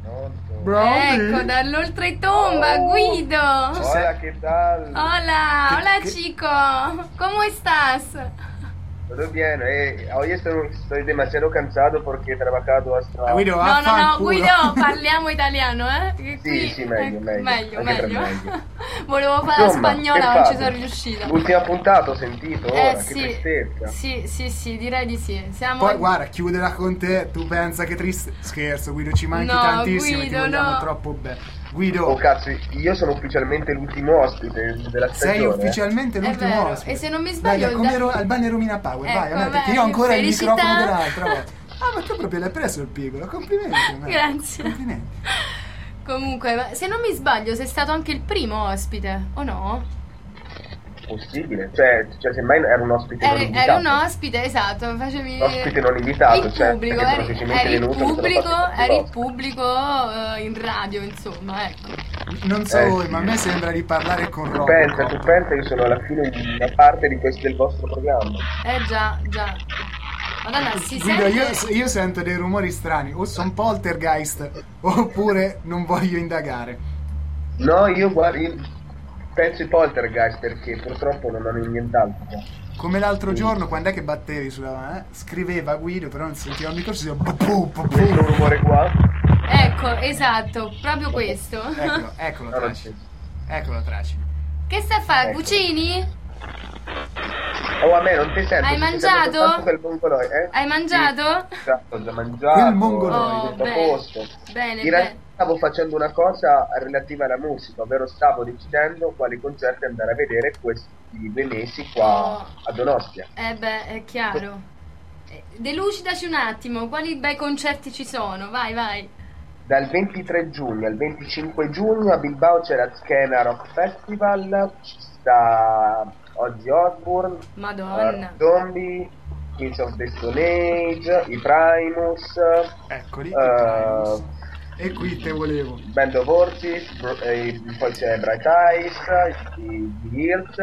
Ecco, dall'oltretomba, Guido. Hola, ¿qué tal? Hola, chico. ¿Cómo estás? Todo bien. Hoy estoy demasiado cansado porque he trabajado hasta... Guido, No, Guido, parliamo italiano, che Sì, sì, meglio. Meglio. Anche per meglio. Volevo fare la Insomma, spagnola, che ma non ci fate? sono riuscita. L'ultima puntata ho sentito ora, sì. che tristezza. Sì, direi di sì. Siamo... Poi guarda, chiuderà con te, tu pensa che triste. Scherzo, Guido, ci manchi No, tantissimo e ti Guido, vogliamo no. troppo bene. Guido, Oh cazzo, io sono ufficialmente l'ultimo ospite della stagione. sei ufficialmente È l'ultimo vero, ospite. e se non mi sbaglio... Dai, come Albania e Romina Power, vai, Ecco, vai, perché vai, io ho ancora felicità. il microfono dell'altra volta. Ma tu proprio l'hai preso il piccolo, complimenti. Amelia. Grazie. Complimenti. Comunque, se non mi sbaglio, sei stato anche il primo ospite, o no? Possibile, cioè semmai era un ospite non invitato. Eri un ospite, esatto, facevi... Ospite non invitato, il cioè, pubblico, perché sono semplicemente eri il venuto, mi sono pubblico, fatto eri il l'ospite. pubblico in radio, insomma, ecco. Non so voi, sì. ma a me sembra di parlare con Tu Robocop. pensa, io sono alla fine una parte di questo del vostro programma. Già. Madonna, si Guido, sente... io sento dei rumori strani, o sono poltergeist, oppure non voglio indagare. No, io penso ai poltergeist perché purtroppo non hanno nient'altro. Come l'altro giorno, quando è che battevi sulla... scriveva Guido, però non sentiva il microfono, Questo rumore qua. Ecco, esatto, proprio questo. Eccolo, No, non Traci. c'è. Eccolo, Traci. Che stai a fare, Ecco. cucini? Oh, a me non ti sento. Hai ti mangiato? sento soltanto quel mongoloide, Hai mangiato? Sì, esatto, ho già mangiato. Quel mongoloide. Oh, tutto a bene. posto. Bene, In realtà stavo facendo una cosa relativa alla musica, ovvero stavo decidendo quali concerti andare a vedere questi 2 mesi qua a Donostia. È chiaro. Delucidaci un attimo, quali bei concerti ci sono? Vai. Dal 23 giugno al 25 giugno a Bilbao c'è la Skena Rock Festival, ci sta Ozzy Osbourne, Madonna. Zombie, Kings of the Stone Age, i Primus, Eccoli, i Primus. E qui te volevo. Band of Horses, poi c'è Bright Eyes, i Hills.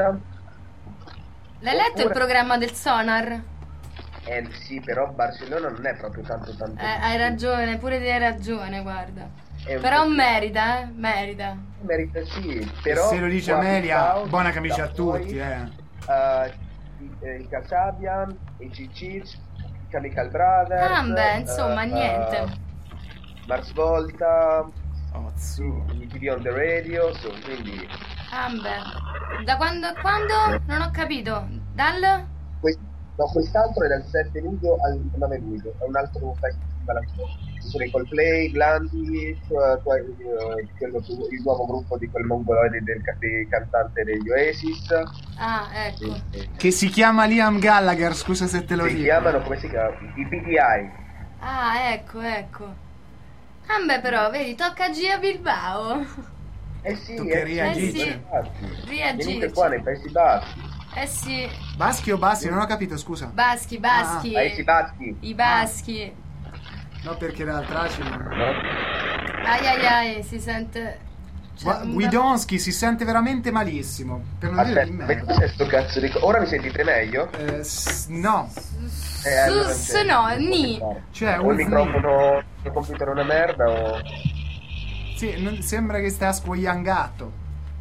L'hai letto il programma del Sonar? Sì, però Barcellona non è proprio tanto Hai ragione, pure te hai ragione, guarda. È un Però po' merita. merita sì, però Se lo dice qua a Amelia, Bilbao buona ci camicia a sta poi, tutti, i Kasabian, i Cicic, i Chemical Brothers, insomma, niente. Mars Volta, Ozzu. i TV on the Radio, quindi Da quando a quando? Non ho capito. Dal? quest'altro è dal 7 luglio al 9 luglio, è un altro festival ancora. Ci sono i Coldplay, Glandi, il nuovo gruppo di quel mongoloide del cantante degli Oasis. Ecco. Che si chiama Liam Gallagher, scusa se te lo Si dico. chiamano, come si chiama? I PDI. Ecco. Però, vedi, tocca a Gia Bilbao. Sì, Tu che reagisci. Reagisci. Venite qua nei Paesi Baschi. Sì. Baschi o bassi? Non ho capito, scusa. Baschi. Paesi Baschi. I baschi. No, perché dal Traci. Ai, si sente... Guidonski si sente veramente malissimo. Per non dire di Aspetta, merda. cos'è sto cazzo di ora mi sentite meglio? No. Allora non c'è. no, Non ni. può fare. Cioè, O il microfono del computer è una merda o... Sì, sembra che stai a squoiangato.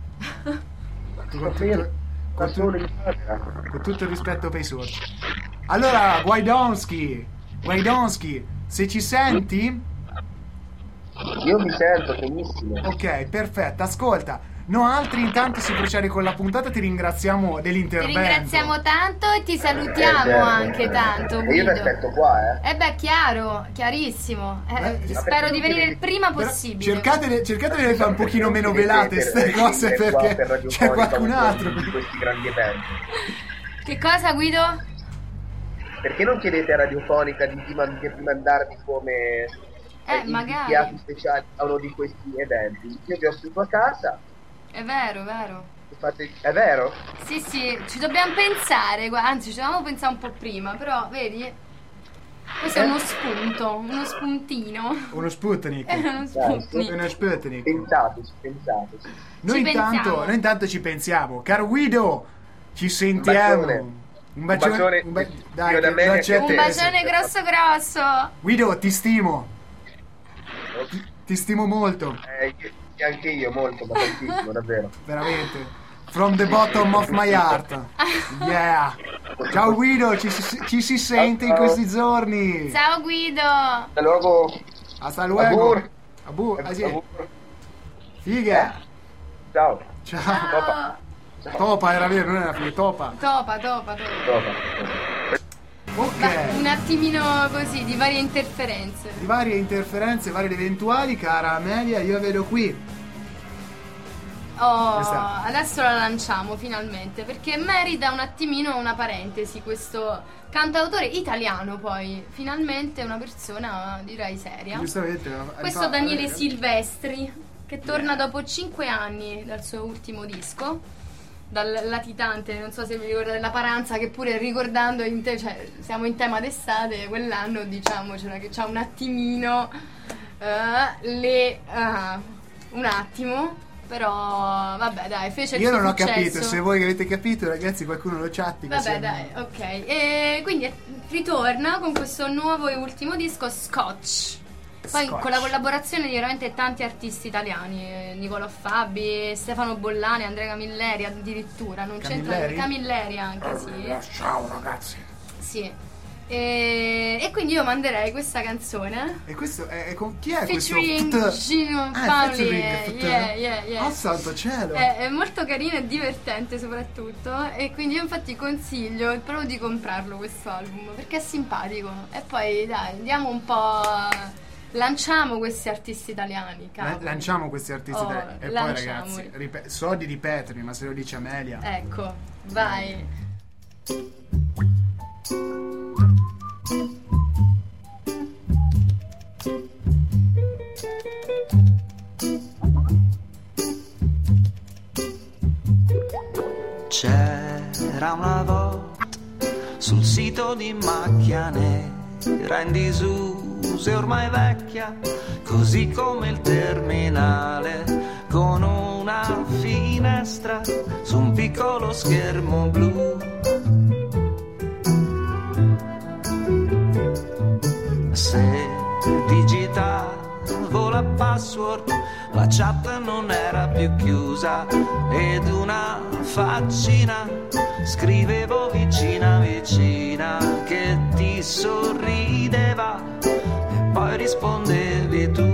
Con tutto il rispetto per i sordi. Allora, Guidonski, se ci senti... Io mi sento benissimo. Ok, perfetto, ascolta. No, altri intanto si procede con la puntata, ti ringraziamo Ti dell'intervento. ringraziamo tanto e ti salutiamo certo. anche tanto, E io ti Guido. aspetto qua, Chiaro, chiarissimo. Spero di venire il prima Però possibile. cercate di fare un pochino meno velate queste cose, perché c'è qualcun altro. Di questi grandi eventi. Che cosa, Guido? Perché non chiedete a Radiofonica di mandarmi come Magari. inviati speciali a uno di questi eventi? Io vi ospito a casa. È vero, vero. È vero? Sì, ci dobbiamo pensare, anzi ci dovevamo pensare un po' prima, però vedi, questo è uno spunto, uno spuntino. Uno Sputnik. Uno Sputnik. Uno Sputnik. Pensateci. Noi intanto ci pensiamo. Caro Guido, ci sentiamo. Un bacione. Dai, da me, un bacione grosso. Guido, ti stimo. Ti stimo molto. Anche io molto, ma tantissimo, davvero. Veramente. From the bottom of my heart. Yeah. Ciao Guido, ci si sente in questi giorni. Ciao Guido. Hasta luego. Hasta luego. Abur. Figa. Ciao. Topa era vero, non era figa, Topa. Topa. Ok. Un attimino così, di varie interferenze. Varie eventuali, cara Amelia, io vedo qui. Adesso la lanciamo finalmente, perché merita un attimino una parentesi questo cantautore italiano, poi finalmente una persona direi seria. Giustamente. Questo Daniele Silvestri, che torna dopo 5 anni dal suo ultimo disco, dal latitante, non so se vi ricordate la Paranza, che pure ricordando siamo in tema d'estate, quell'anno diciamocela che c'ha un attimino un attimo. Però vabbè dai, fece il suo successo. Io non ho capito, se voi avete capito ragazzi qualcuno lo chatti. Vabbè dai, ok. E quindi ritorna con questo nuovo e ultimo disco, Scotch. Poi con la collaborazione di veramente tanti artisti italiani, Nicolò Fabi, Stefano Bollani, Andrea Camilleri addirittura, non c'entra Camilleri anche, sì. Ciao ragazzi. Sì. E quindi io manderei questa canzone. E questo è con chi è featuring questo? Gino Paoli. Yeah. Oh santo cielo. È molto carino e divertente soprattutto. E quindi io infatti consiglio proprio di comprarlo questo album, perché è simpatico. E poi dai, andiamo un po'. Lanciamo questi artisti italiani. Lanciamo questi artisti italiani. E lanciamoli. Poi ragazzi, so di ripetermi, ma se lo dice Amelia. Ecco, vai. C'era una volta sul sito di Macchia Nera in disuso e ormai vecchia, così come il terminale, con una finestra su un piccolo schermo blu. Se digitavo la password, la chat non era più chiusa ed una faccina scrivevo vicina vicina che ti sorrideva e poi rispondevi tu.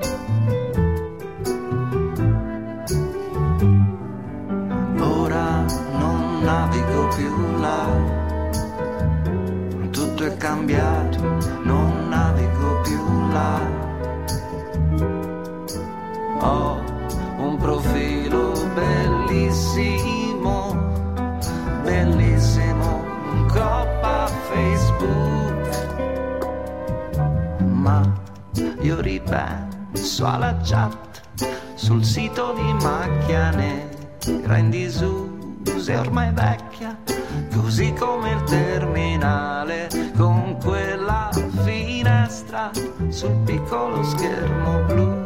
Ora non navigo più là, tutto è cambiato, non navigo più là. Ho un profilo bellissimo, bellissimo, un coppa Facebook, ma io ripenso alla chat sul sito di Macchia Nera in disuso e ormai vecchia, così come il terminale con quella finestra sul piccolo schermo blu.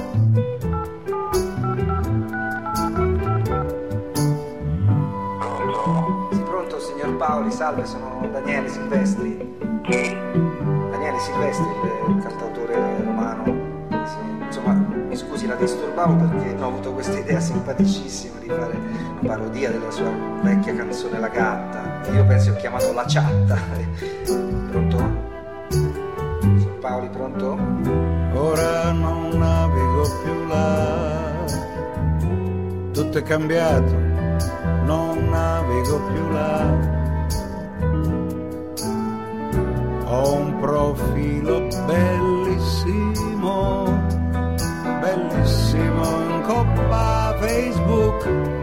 Pronto signor Paoli, salve, sono Daniele Silvestri. Daniele Silvestri, il cantautore romano. Sì. Insomma, mi scusi, la disturbavo perché ho avuto questa idea simpaticissima di fare una parodia della sua vecchia canzone La Gatta, che io penso ho chiamato La Ciatta. Pronto? Signor Paoli, pronto? Ora non navigo più là, tutto è cambiato, non navigo più là. Ho un profilo bellissimo, bellissimo in coppa Facebook.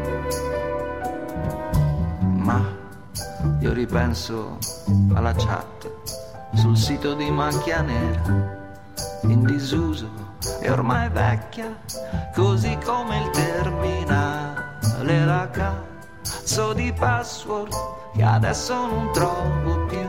Ma io ripenso alla chat sul sito di Macchia Nera, in disuso e ormai vecchia, così come il terminale, la cazzo di password che adesso non trovo più.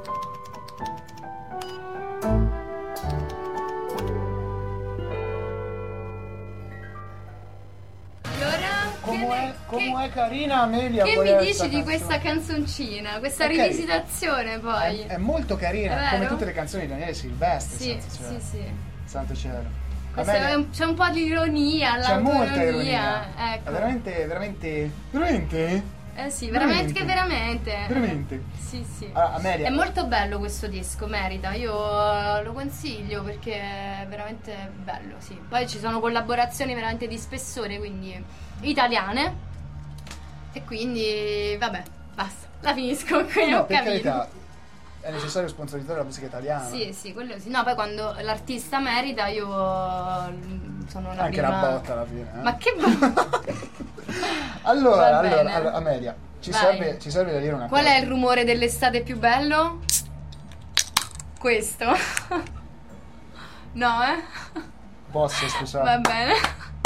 Come è carina Amelia. Che mi dici di questa canzoncina, questa rivisitazione poi? È molto carina, È come vero? tutte le canzoni di Daniele Silvestri. Sì, santo cielo. sì. Santo cielo. C'è un po' di ironia, C'è molta ironia. Ecco. È veramente. Eh sì, veramente che veramente. Veramente. Sì, sì. Allora, Amelia. È molto bello questo disco, merita. Io lo consiglio perché è veramente bello, sì. Poi ci sono collaborazioni veramente di spessore, quindi italiane. E quindi, vabbè, basta. La finisco qui, No, ho per capito. carità, è necessario sponsorizzare la musica italiana. Sì, sì, quello sì. No, poi quando l'artista merita io sono la Anche prima. la botta alla fine. Ma che botta? Allora, Va bene. Amelia, ci Vai. serve da dire una Qual cosa. è il rumore dell'estate più bello? Questo. No, Posso, scusate. Va bene.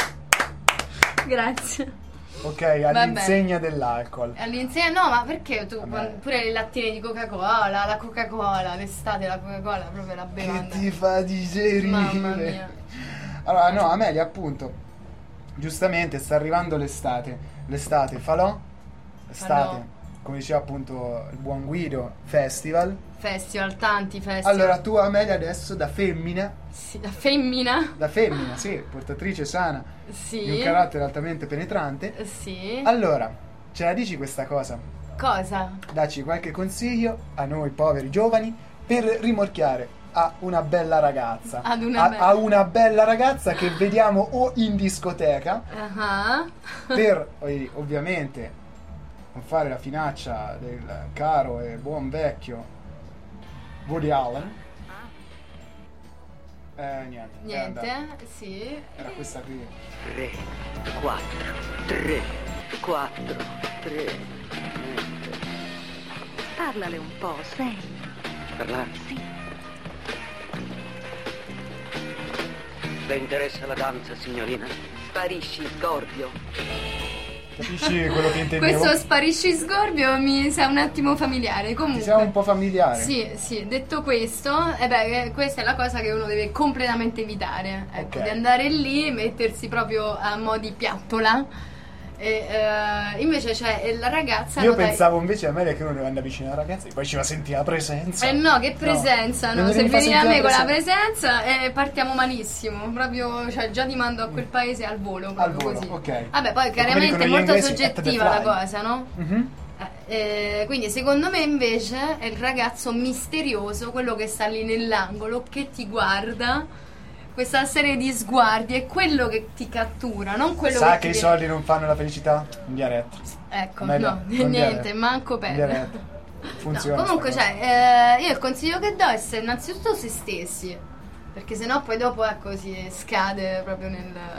Grazie. Ok, Va all'insegna dell'alcol. All'insegna no, ma perché tu Vabbè. pure le lattine di Coca-Cola, la Coca-Cola, l'estate la Coca-Cola è proprio la Che bevanda. ti fa digerire. Mamma mia. Allora, no, Amelia, appunto, giustamente sta arrivando l'estate. L'estate, falò? Estate, Falò. come diceva appunto il buon Guido, festival. Festival, tanti festival. Allora, tu, Amelia, adesso da femmina, Sì, la femmina. sì, portatrice sana, Sì. di un carattere altamente penetrante. Sì. Allora, ce la dici questa cosa? Cosa? Dacci qualche consiglio a noi poveri giovani per rimorchiare a una bella ragazza. Ad una bella- a una bella ragazza che vediamo o in discoteca Ah. per ovviamente non fare la finaccia del caro e buon vecchio Woody Allen. Niente. è andata. Niente, sì. Era questa qui. 3, 4, 3, 4, 3. Parlale un po', senti. Parlare? Sì. Le interessa la danza, signorina? Sparisci, Scorpio. Capisci quello che intendevo? Questo sparisci sgorbio mi sa un attimo familiare. Comunque. Ti siamo un po' familiare? Sì, sì, detto questo, questa è la cosa che uno deve completamente evitare. Ecco, Ok. di andare lì, mettersi proprio a mo' di piattola. E invece c'è la ragazza. Io nota- pensavo invece a me che uno deve andare vicino alla ragazza e poi ci va a sentire la presenza. Eh no, che presenza, no? Non Se mi fa vieni a sentire me con la presenza. presenza partiamo malissimo. Proprio, cioè, già ti mando a quel paese al volo. Proprio Al volo, così. ok. Vabbè, poi Come chiaramente dicono è gli molto inglesi, at the soggettiva la fly. cosa, no? Mhm. Quindi secondo me invece è il ragazzo misterioso, quello che sta lì nell'angolo, che ti guarda, questa serie di sguardi è quello che ti cattura, non quello Sa che che ti i soldi non fanno la felicità? Un dialetto. Ecco, Amelia, no, un niente, dialetto. manco Un per. dialetto. Funziona. No, comunque, sta cosa. io il consiglio che do è essere innanzitutto se stessi, perché sennò poi dopo ecco si scade proprio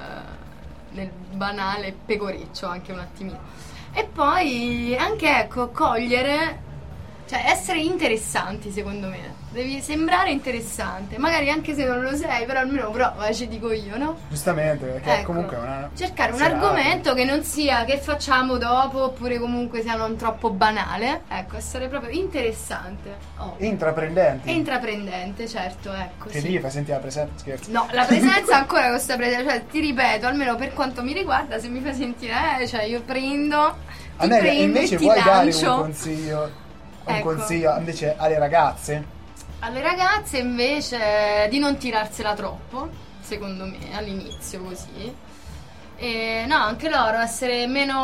nel banale pecoreccio anche un attimino. E poi anche ecco cogliere, cioè essere interessanti secondo me. Devi sembrare interessante, magari anche se non lo sei, però almeno prova, ci dico io, no? Giustamente, perché Ecco. comunque è una Cercare un serata. argomento che non sia che facciamo dopo, oppure comunque sia non troppo banale. Ecco, essere proprio interessante. Oh. Intraprendenti. E intraprendente, certo, ecco. Che sì. lì fai sentire la presenza, scherzo. No, la presenza ancora con questa presenza, cioè ti ripeto, almeno per quanto mi riguarda, se mi fai sentire, cioè io prendo, ti Amelia, prendo invece e ti vuoi dare lancio. un consiglio? Un Ecco. consiglio invece alle ragazze? Alle ragazze invece di non tirarsela troppo, secondo me, all'inizio così. E no, anche loro essere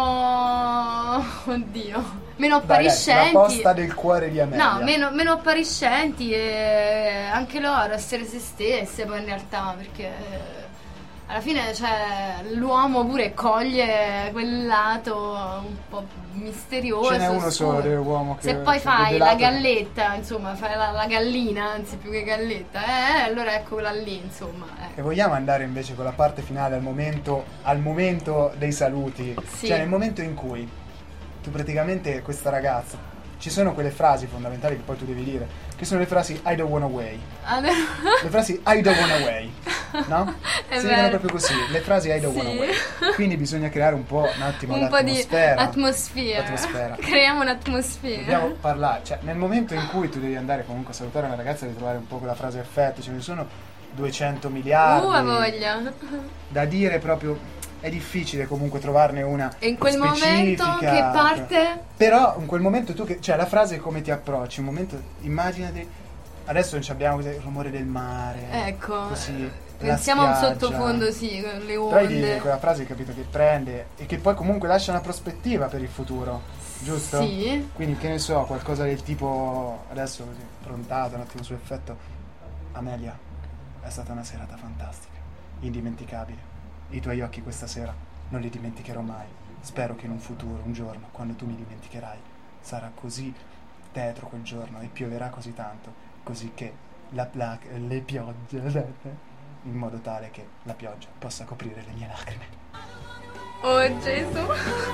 meno meno appariscenti. La posta del cuore di Amelia. No, meno appariscenti e anche loro essere se stesse poi in realtà, perché alla fine l'uomo pure coglie quel lato un po' misterioso. Ce n'è uno solo dell'uomo che se poi fai del la lato galletta, insomma, fai la gallina, anzi più che galletta, allora ecco quella lì, insomma. E vogliamo andare invece con la parte finale, al momento dei saluti. Sì. Cioè nel momento in cui tu praticamente questa ragazza, ci sono quelle frasi fondamentali che poi tu devi dire, che sono le frasi I don't wanna way. Le frasi I don't wanna way, no? Si dicono proprio così, le frasi I don't wanna way. Quindi bisogna creare un po' un attimo un po' di atmosfera. Creiamo un'atmosfera. Dobbiamo parlare, cioè nel momento in cui tu devi andare comunque a salutare una ragazza, devi trovare un po' quella frase effetto, ce ne sono 200 miliardi voglia. da dire proprio. È difficile comunque trovarne una e in quel specifica, momento che parte, però in quel momento tu cioè la frase come ti approcci, un momento, immaginati adesso abbiamo il rumore del mare, ecco, così, pensiamo a un sottofondo, sì, con le onde, però di quella frase, capito, che prende e che poi comunque lascia una prospettiva per il futuro, giusto? Sì. Quindi che ne so, qualcosa del tipo, adesso così prontato un attimo su effetto: Amelia, è stata una serata fantastica, indimenticabile. I tuoi occhi questa sera non li dimenticherò mai. Spero che in un futuro, un giorno, quando tu mi dimenticherai, sarà così tetro quel giorno e pioverà così tanto, così che le piogge, in modo tale che la pioggia possa coprire le mie lacrime. Oh Gesù.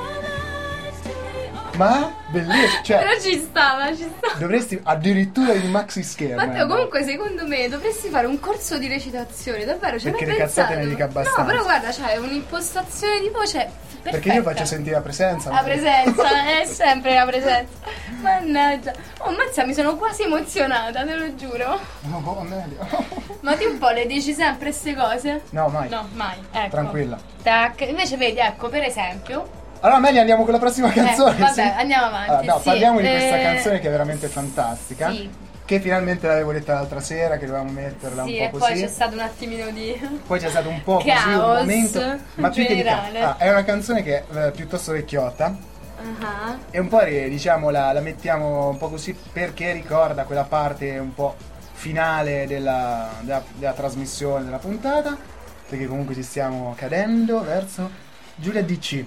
Ma bellissimo, cioè, però ci stava. Dovresti addirittura il maxi schermo. Matteo, comunque secondo me dovresti fare un corso di recitazione, davvero, perché le cazzate ne dica abbastanza. No, però guarda, c'è un'impostazione di voce perfetta. Perché io faccio sentire la presenza. La presenza, è sempre la presenza. Mannaggia. Oh, mazza, mi sono quasi emozionata, te lo giuro. Oh, Amelia. Ma tu un po' le dici sempre queste cose? No, mai. No, mai. Ecco. Tranquilla. Tac. Invece vedi, ecco, per esempio. Allora Amelia, andiamo con la prossima canzone. Vabbè, sì? Andiamo avanti. Allora, no, sì. parliamo di questa canzone che è veramente fantastica. Sì. Che finalmente l'avevo letta l'altra sera, che dovevamo metterla sì, un po' così. Sì, e poi c'è stato un attimino di poi c'è stato un po' così un momento. Ma più che è una canzone che è piuttosto vecchiotta. Uh-huh. E un po' diciamo la mettiamo un po' così perché ricorda quella parte un po' finale della trasmissione, della puntata. Perché comunque ci stiamo cadendo verso Giulia DC.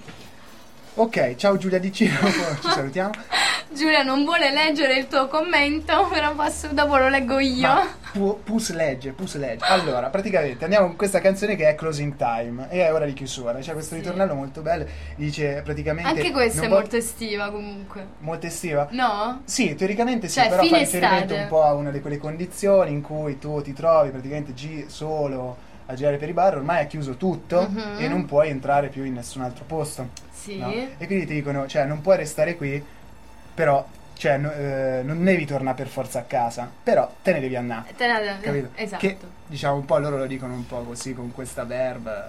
Ok, ciao Giulia DC, ci salutiamo. Giulia non vuole leggere il tuo commento, però dopo lo leggo io. Pus legge. Allora, praticamente andiamo con questa canzone che è Closing Time e è ora di chiusura. C'è questo ritornello molto bello, dice praticamente... Anche questa è molto estiva comunque. Molto estiva? No? Sì, teoricamente sì, cioè, però fa riferimento estate. un po' a una di quelle condizioni in cui tu ti trovi praticamente solo a girare per i bar, ormai è chiuso tutto e non puoi entrare più in nessun altro posto. Sì. No? E quindi ti dicono, cioè non puoi restare qui, però cioè non devi tornare per forza a casa, però te ne devi andare. Capito? Esatto. Che diciamo un po' loro lo dicono un po' così con questa verb.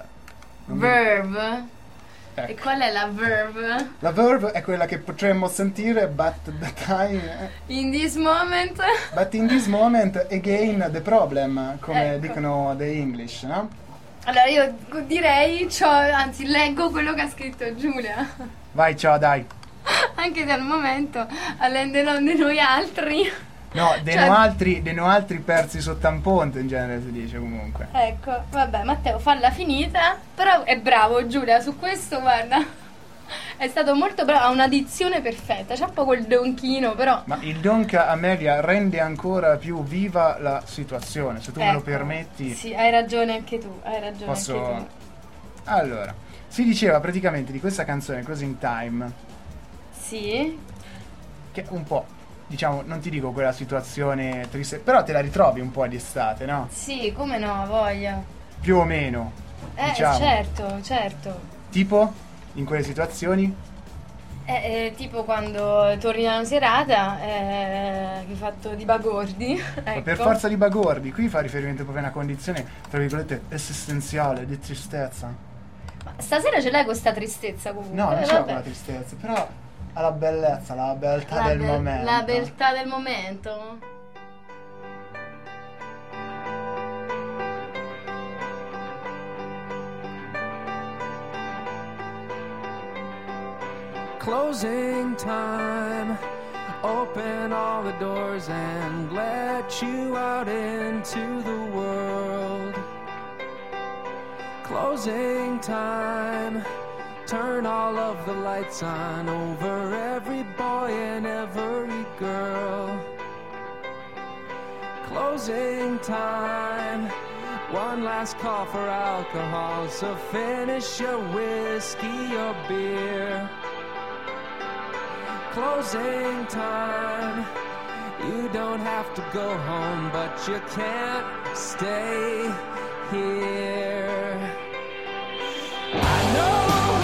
Verb? Ecco. E qual è la verb? La verb è quella che potremmo sentire but the time in this moment. But in this moment again the problem, come ecco. Dicono the English, no? Allora io direi, anzi leggo quello che ha scritto Giulia. Vai, ciao, dai. Anche se al momento all'enderò di noi altri. No, dei no altri persi sotto un ponte, in genere si dice comunque. Ecco, vabbè, Matteo, falla finita. Però è bravo Giulia, su questo guarda. È stato molto bravo, ha una dizione perfetta. C'ha un po' quel donchino, però. Ma il donk, Amelia, rende ancora più viva la situazione, se tu me lo permetti. Sì, hai ragione anche tu, Posso... anche tu. Allora, si diceva praticamente di questa canzone Closing Time. Sì. Che un po', diciamo, non ti dico quella situazione triste, però te la ritrovi un po' di estate, no? Sì, come no, voglia. Più o meno, diciamo. Certo. Tipo, in quelle situazioni? Tipo quando torni da una serata che hai fatto di bagordi. Ecco. Ma per forza di bagordi, qui fa riferimento proprio a una condizione, tra virgolette, esistenziale, di tristezza. Ma stasera ce l'hai questa tristezza comunque? No, non c'è quella tristezza, però alla bellezza, la beltà del momento. La beltà del momento. Closing time. Open all the doors and let you out into the world. Closing time. Turn all of the lights on over every boy and every girl. Closing time. One last call for alcohol, so finish your whiskey or beer. Closing time. You don't have to go home, but you can't stay here. I know.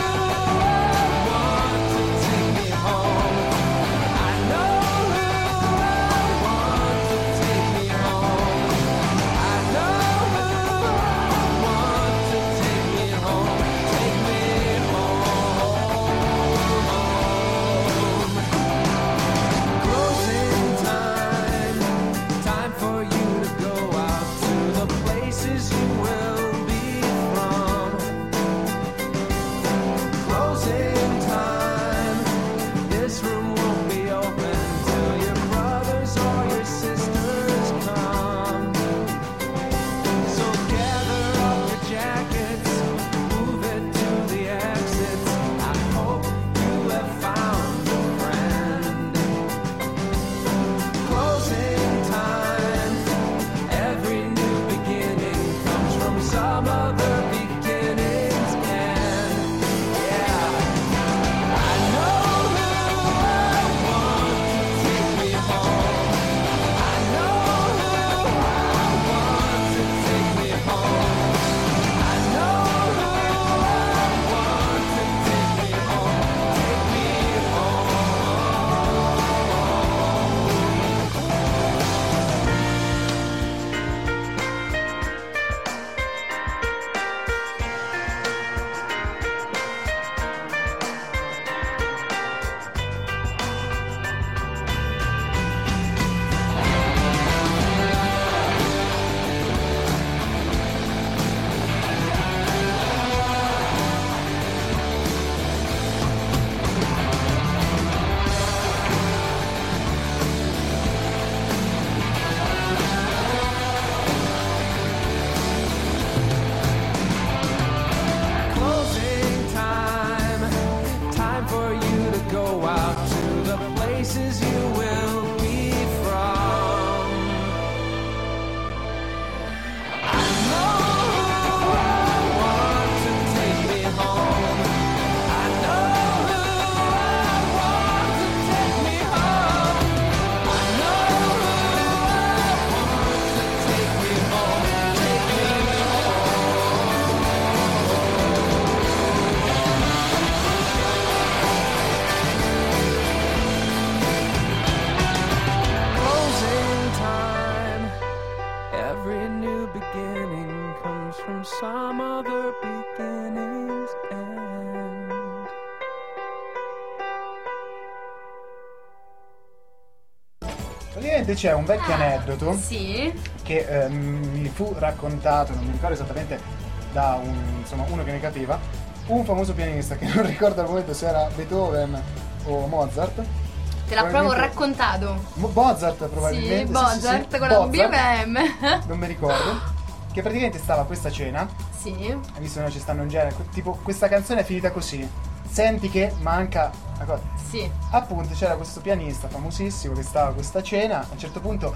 Praticamente c'è un vecchio aneddoto Sì. che mi fu raccontato, non mi ricordo esattamente, da uno che ne capiva, un famoso pianista che non ricordo al momento se era Beethoven o Mozart. Te l'ha proprio raccontato. Mozart probabilmente. Sì, Mozart con la BMM. Non mi ricordo. Che praticamente stava a questa cena. Sì. Hai visto, noi ci stanno in genere, tipo questa canzone è finita così. Senti che manca una cosa. Sì. Appunto c'era questo pianista famosissimo che stava a questa cena. A un certo punto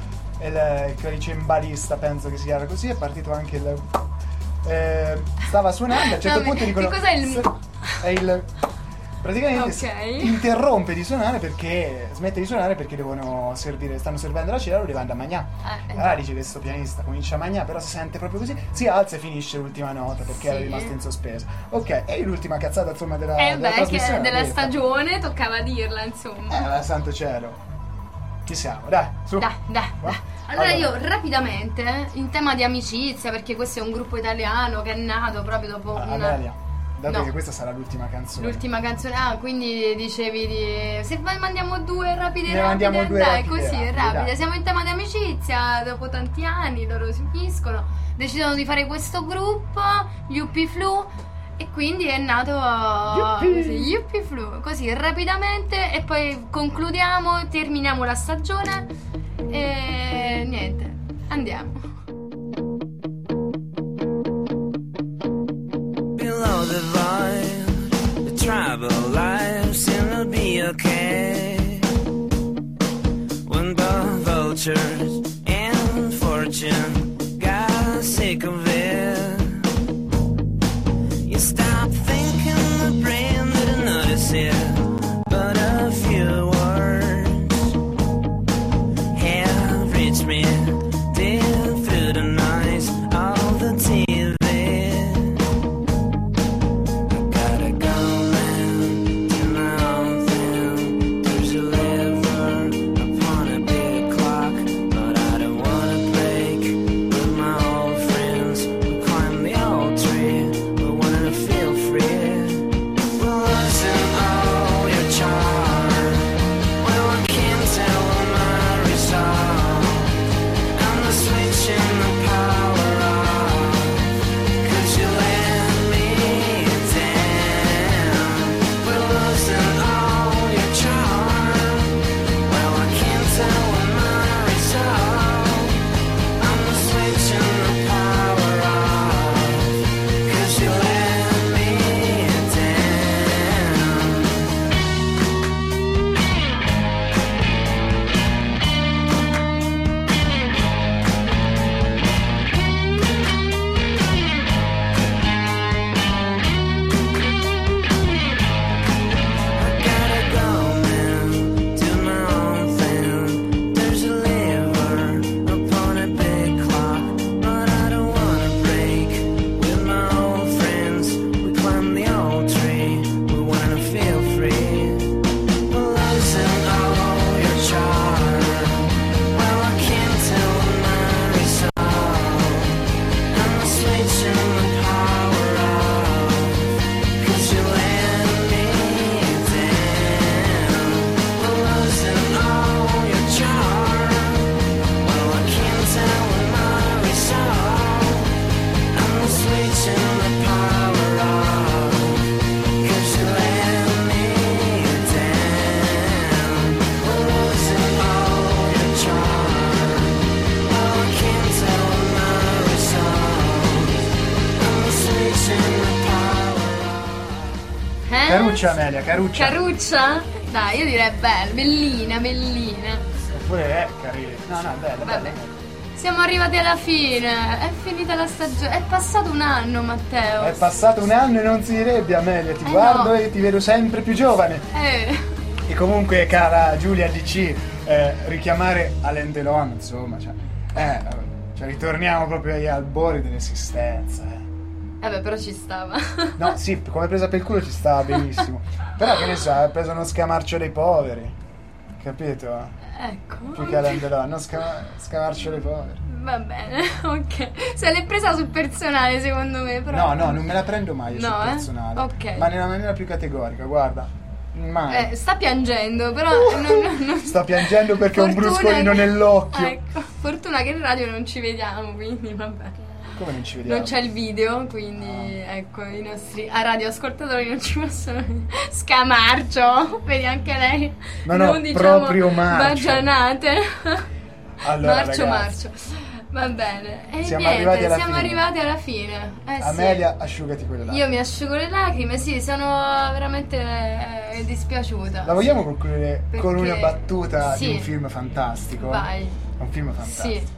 il cembalista, penso che si chiama così, è partito anche il stava suonando. A un certo punto dicono: che cos'è il è il praticamente okay. Interrompe di suonare perché smette di suonare perché devono servire, stanno servendo la cena, lo devono andare a mangiare. Allora dice che sto pianista comincia a mangiare, però si sente proprio così, si alza e finisce l'ultima nota perché era rimasto in sospeso. Ok, e l'ultima cazzata insomma della trasmissione, della stagione toccava dirla, insomma. Santo cielo. Ci siamo, dai, su. Dai. Allora io rapidamente, in tema di amicizia, perché questo è un gruppo italiano che è nato proprio dopo Amelia, dato che questa sarà l'ultima canzone. L'ultima canzone, quindi dicevi di... Se mandiamo due rapide, dai, così, rapide. Siamo in tema di amicizia, dopo tanti anni loro si uniscono, decidono di fare questo gruppo, gli Yuppie Flu, e quindi è nato Yuppie Flu, così rapidamente, e poi concludiamo, terminiamo la stagione e niente, andiamo. riches and fortune, got sick of it. You stop thinking the brain didn't notice it, but a few words have reached me deep through the noise of the TV. Caruccia, Amelia, caruccia. Caruccia? Dai, io direi bellina. Oppure è carina. No, è bella. Vabbè. Siamo arrivati alla fine, è finita la stagione, è passato un anno, Matteo. È passato un anno e non si direbbe, Amelia, ti guardo no. E ti vedo sempre più giovane. E comunque, cara Giulia DC, richiamare Alain Delon, insomma, cioè, ritorniamo proprio agli albori dell'esistenza. Vabbè, però ci stava. No, sì, come presa per il culo ci stava benissimo. Però che ne so, ha preso uno scamarcio dei poveri. Capito? Ecco. Più che Alain Delon, non scamarcio dei poveri. Va bene, ok. Se l'è presa sul personale, secondo me, però. No, non me la prendo mai sul personale. Ok. Ma nella maniera più categorica, guarda. Mai. Sta piangendo, però non... Sta piangendo perché ha un bruscolino nell'occhio. Ecco, fortuna che in radio non ci vediamo, quindi vabbè. Come non ci vediamo? Non c'è il video, quindi ecco, i nostri radioascoltatori non ci possono vedere. Scamarcio, vedi anche lei. No, non diciamo proprio marcio. Bagianate. Allora, marcio. Va bene. E siamo niente, arrivati alla fine. Amelia, sì. Asciugati quelle lacrime. Io mi asciugo le lacrime, sì, sono veramente dispiaciuta. La vogliamo concludere con una battuta sì. di un film fantastico? Vai. Un film fantastico. Sì.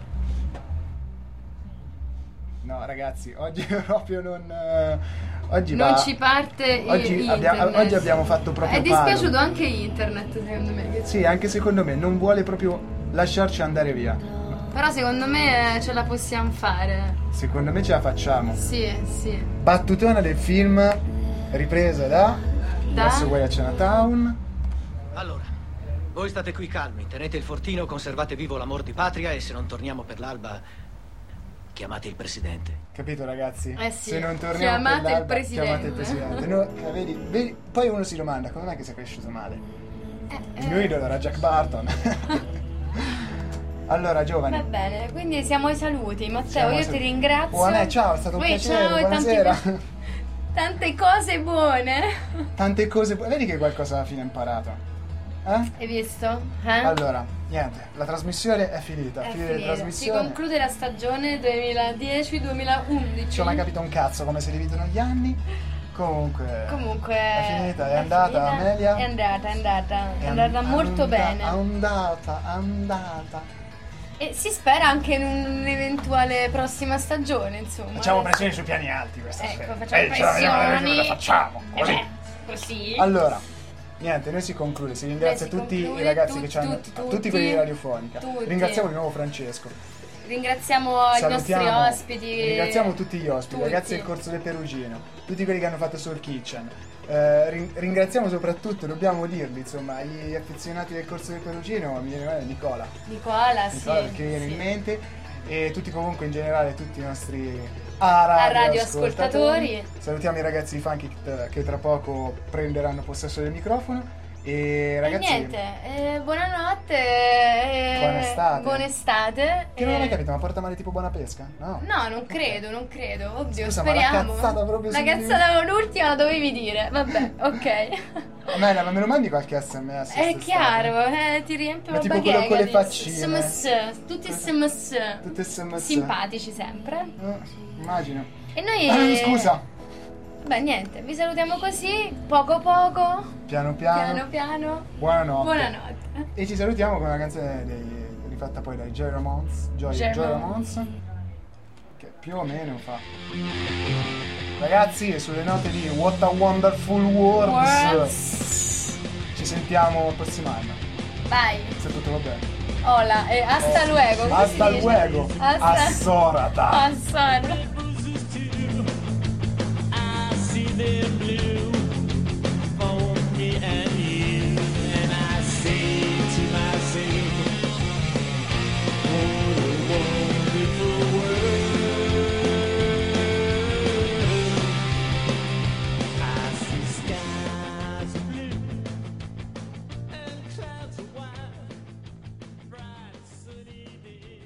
No, ragazzi, oggi proprio non. Oggi non ci parte oggi abbiamo fatto proprio. È dispiaciuto anche internet, secondo me. Sì, anche secondo me non vuole proprio lasciarci andare via. Però secondo me ce la possiamo fare. Secondo me ce la facciamo. Sì. Battutona del film ripresa da Basso uguale a Chinatown. Allora, voi state qui calmi, tenete il fortino, conservate vivo l'amor di patria e se non torniamo per l'alba chiamate il presidente. Capito, ragazzi? Sì. Se non torniamo chiamate per l'alba, il presidente. Chiamate il presidente. No, vedi, poi uno si domanda come mai che sei cresciuto male. Il mio idolo era Jack Barton. Allora, giovani. Va bene, quindi siamo ai saluti. Matteo, ti ringrazio. Ciao, è stato un piacere. Ciao, buonasera. Tante cose buone. Tante cose buone. Vedi che qualcosa alla fine ho imparato. Hai visto? Allora, niente, la trasmissione è finita. Si conclude la stagione 2010-2011. Non ci ho mai capito un cazzo come si dividono gli anni. Comunque è finita, è andata Amelia. È andata molto bene. È andata. E si spera anche in un'eventuale prossima stagione, insomma. Facciamo pressioni sui piani alti questa sera. Ecco, facciamo pressioni. La facciamo, così. Così. Allora, niente, noi si conclude. Si ringrazia tutti i ragazzi che ci hanno... Tutti quelli di Radiofonica. Ringraziamo di nuovo Francesco. Ringraziamo i nostri ospiti. Ringraziamo tutti gli ospiti, ragazzi del Corso del Perugino, tutti quelli che hanno fatto Soul Kitchen. Ringraziamo soprattutto, dobbiamo dirli, insomma, gli affezionati del Corso del Perugino, mi viene Nicola, sì, che viene in mente, e tutti comunque in generale, tutti i nostri radioascoltatori. Salutiamo i ragazzi di Funky che tra poco prenderanno possesso del microfono. E ragazzi, niente, buonanotte, buona estate. Che non ho mai capito, ma porta male tipo buona pesca? No, non credo. Oddio, scusa, speriamo. Ma la cazzata proprio la cazzata l'ultima la dovevi dire. Vabbè, ok. Ma me lo mandi qualche SMS? È chiaro, ti riempio la tipo quello con le faccine. Tutti SMS. Simpatici sempre. Immagino. E noi scusa. Beh, niente, vi salutiamo così, poco piano. Buonanotte. E ci salutiamo con una canzone rifatta poi dai Joy Ramones, che più o meno fa. Ragazzi, sulle note di What a Wonderful World ci sentiamo il prossimo anno. Vai. Se tutto va bene. Hola, e hasta luego. Hasta luego. Assorata. The blue